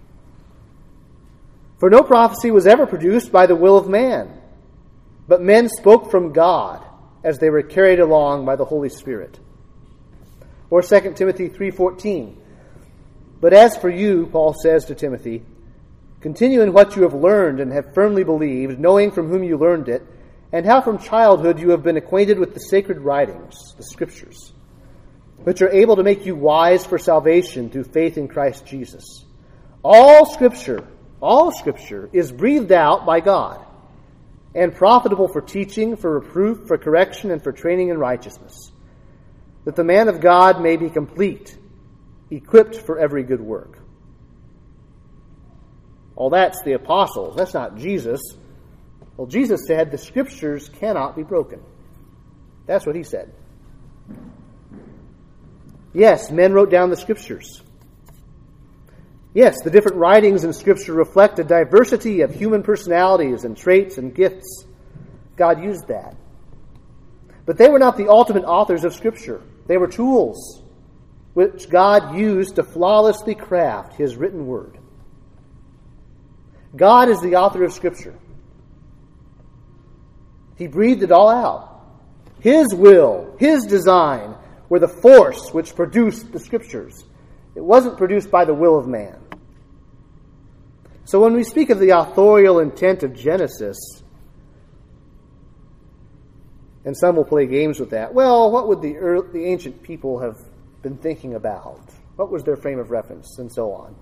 For no prophecy was ever produced by the will of man, but men spoke from God as they were carried along by the Holy Spirit. Or Second Timothy three fourteen. But as for you, Paul says to Timothy, continue in what you have learned and have firmly believed, knowing from whom you learned it, and how from childhood you have been acquainted with the sacred writings, the Scriptures, which are able to make you wise for salvation through faith in Christ Jesus. All Scripture, all Scripture is breathed out by God, and profitable for teaching, for reproof, for correction, and for training in righteousness, that the man of God may be complete, equipped for every good work. Well, that's the apostles. That's not Jesus. Well, Jesus said the Scriptures cannot be broken. That's what he said. Yes, men wrote down the Scriptures. Yes, the different writings in Scripture reflect a diversity of human personalities and traits and gifts. God used that. But they were not the ultimate authors of Scripture. They were tools which God used to flawlessly craft His written word. God is the author of Scripture. He breathed it all out. His will, His design were the force which produced the Scriptures. It wasn't produced by the will of man. So when we speak of the authorial intent of Genesis, and some will play games with that, well, what would the, early, the ancient people have been thinking about? What was their frame of reference? And so on.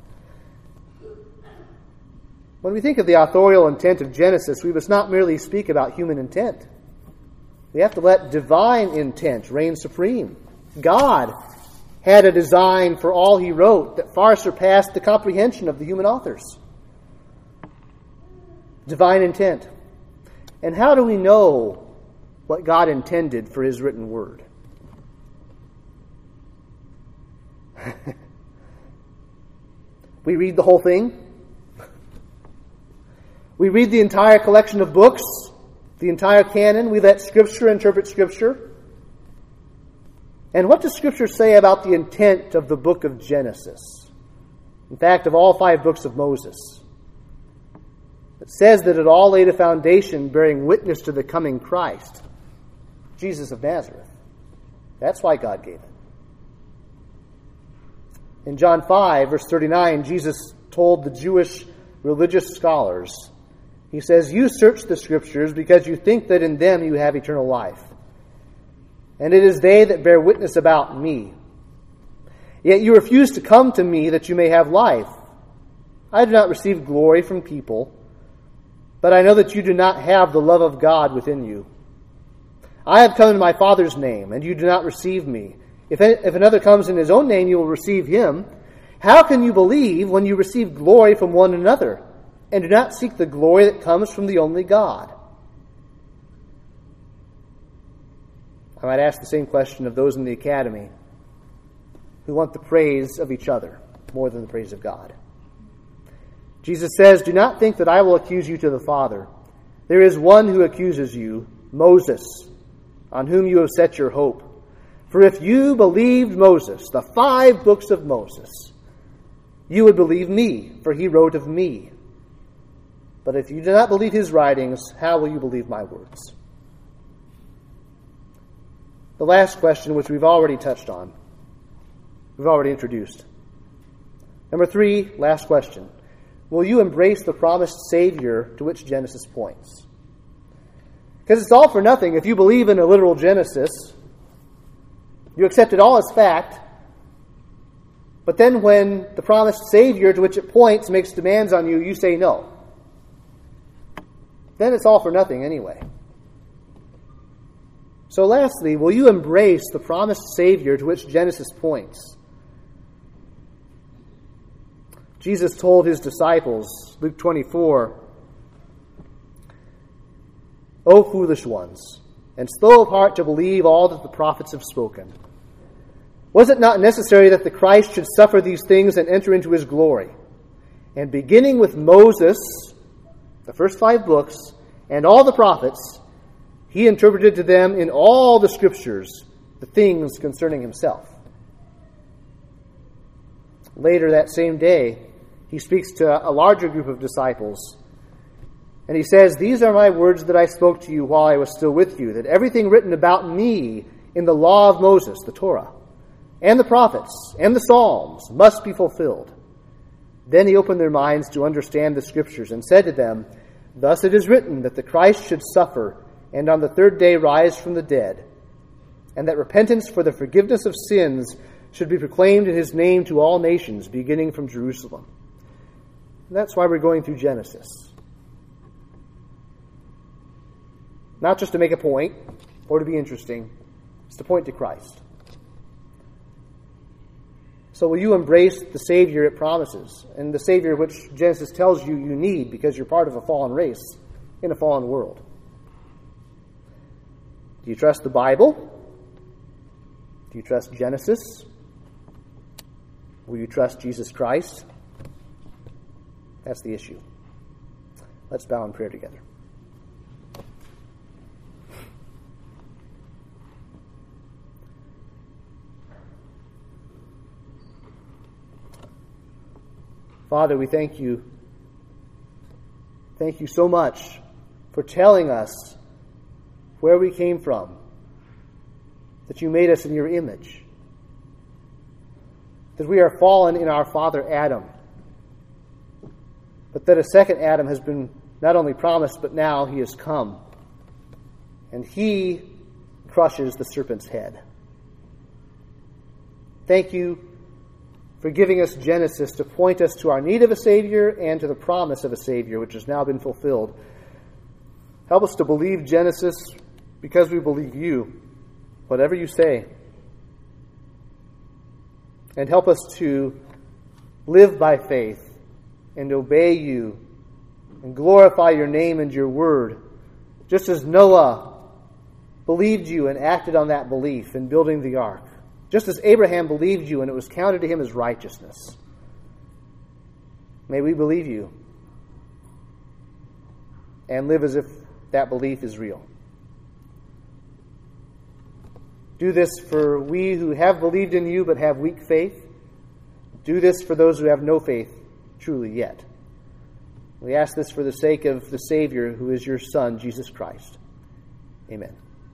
When we think of the authorial intent of Genesis, we must not merely speak about human intent. We have to let divine intent reign supreme. God had a design for all He wrote that far surpassed the comprehension of the human authors. Divine intent. And how do we know what God intended for His written word? We read the whole thing. We read the entire collection of books, the entire canon. We let Scripture interpret Scripture. And what does Scripture say about the intent of the book of Genesis? In fact, of all five books of Moses. It says that it all laid a foundation bearing witness to the coming Christ, Jesus of Nazareth. That's why God gave it. In John five, verse thirty-nine, Jesus told the Jewish religious scholars, He says, you search the Scriptures because you think that in them you have eternal life. And it is they that bear witness about me. Yet you refuse to come to me that you may have life. I do not receive glory from people, but I know that you do not have the love of God within you. I have come in my Father's name, and you do not receive me. If, if another comes in his own name, you will receive him. How can you believe when you receive glory from one another, and do not seek the glory that comes from the only God? I might ask the same question of those in the academy who want the praise of each other more than the praise of God. Jesus says, do not think that I will accuse you to the Father. There is one who accuses you, Moses, on whom you have set your hope. For if you believed Moses, the five books of Moses, you would believe me, for he wrote of me. But if you do not believe his writings, how will you believe my words? the last question, which we've already touched on, we've already introduced. Number three, last question. Will you embrace the promised Savior to which Genesis points? Because it's all for nothing if you believe in a literal Genesis. You accept it all as fact. But then when the promised Savior to which it points makes demands on you, you say no. Then it's all for nothing anyway. So lastly, will you embrace the promised Savior to which Genesis points? Jesus told his disciples, Luke twenty-four, O foolish ones, and slow of heart to believe all that the prophets have spoken. Was it not necessary that the Christ should suffer these things and enter into his glory? And beginning with Moses, the first five books, and all the prophets, he interpreted to them in all the Scriptures the things concerning himself. Later that same day, he speaks to a larger group of disciples, and he says, These are my words that I spoke to you while I was still with you, that everything written about me in the law of Moses, the Torah, and the prophets, and the Psalms must be fulfilled. Then he opened their minds to understand the Scriptures and said to them, Thus it is written that the Christ should suffer and on the third day rise from the dead, and that repentance for the forgiveness of sins should be proclaimed in his name to all nations, beginning from Jerusalem. And that's why we're going through Genesis. Not just to make a point or to be interesting, it's to point to Christ. So will you embrace the Savior it promises, and the Savior which Genesis tells you you need because you're part of a fallen race in a fallen world? Do you trust the Bible? Do you trust Genesis? Will you trust Jesus Christ? That's the issue. Let's bow in prayer together. Father, we thank you. Thank you so much for telling us where we came from, that you made us in your image, that we are fallen in our father Adam, but that a second Adam has been not only promised, but now he has come, and he crushes the serpent's head. Thank you for giving us Genesis to point us to our need of a Savior and to the promise of a Savior, which has now been fulfilled. Help us to believe Genesis because we believe you, whatever you say. And help us to live by faith and obey you and glorify your name and your word, just as Noah believed you and acted on that belief in building the ark, just as Abraham believed you and it was counted to him as righteousness. May we believe you and live as if that belief is real. Do this for we who have believed in you but have weak faith. Do this for those who have no faith truly yet. We ask this for the sake of the Savior, who is your Son, Jesus Christ. Amen.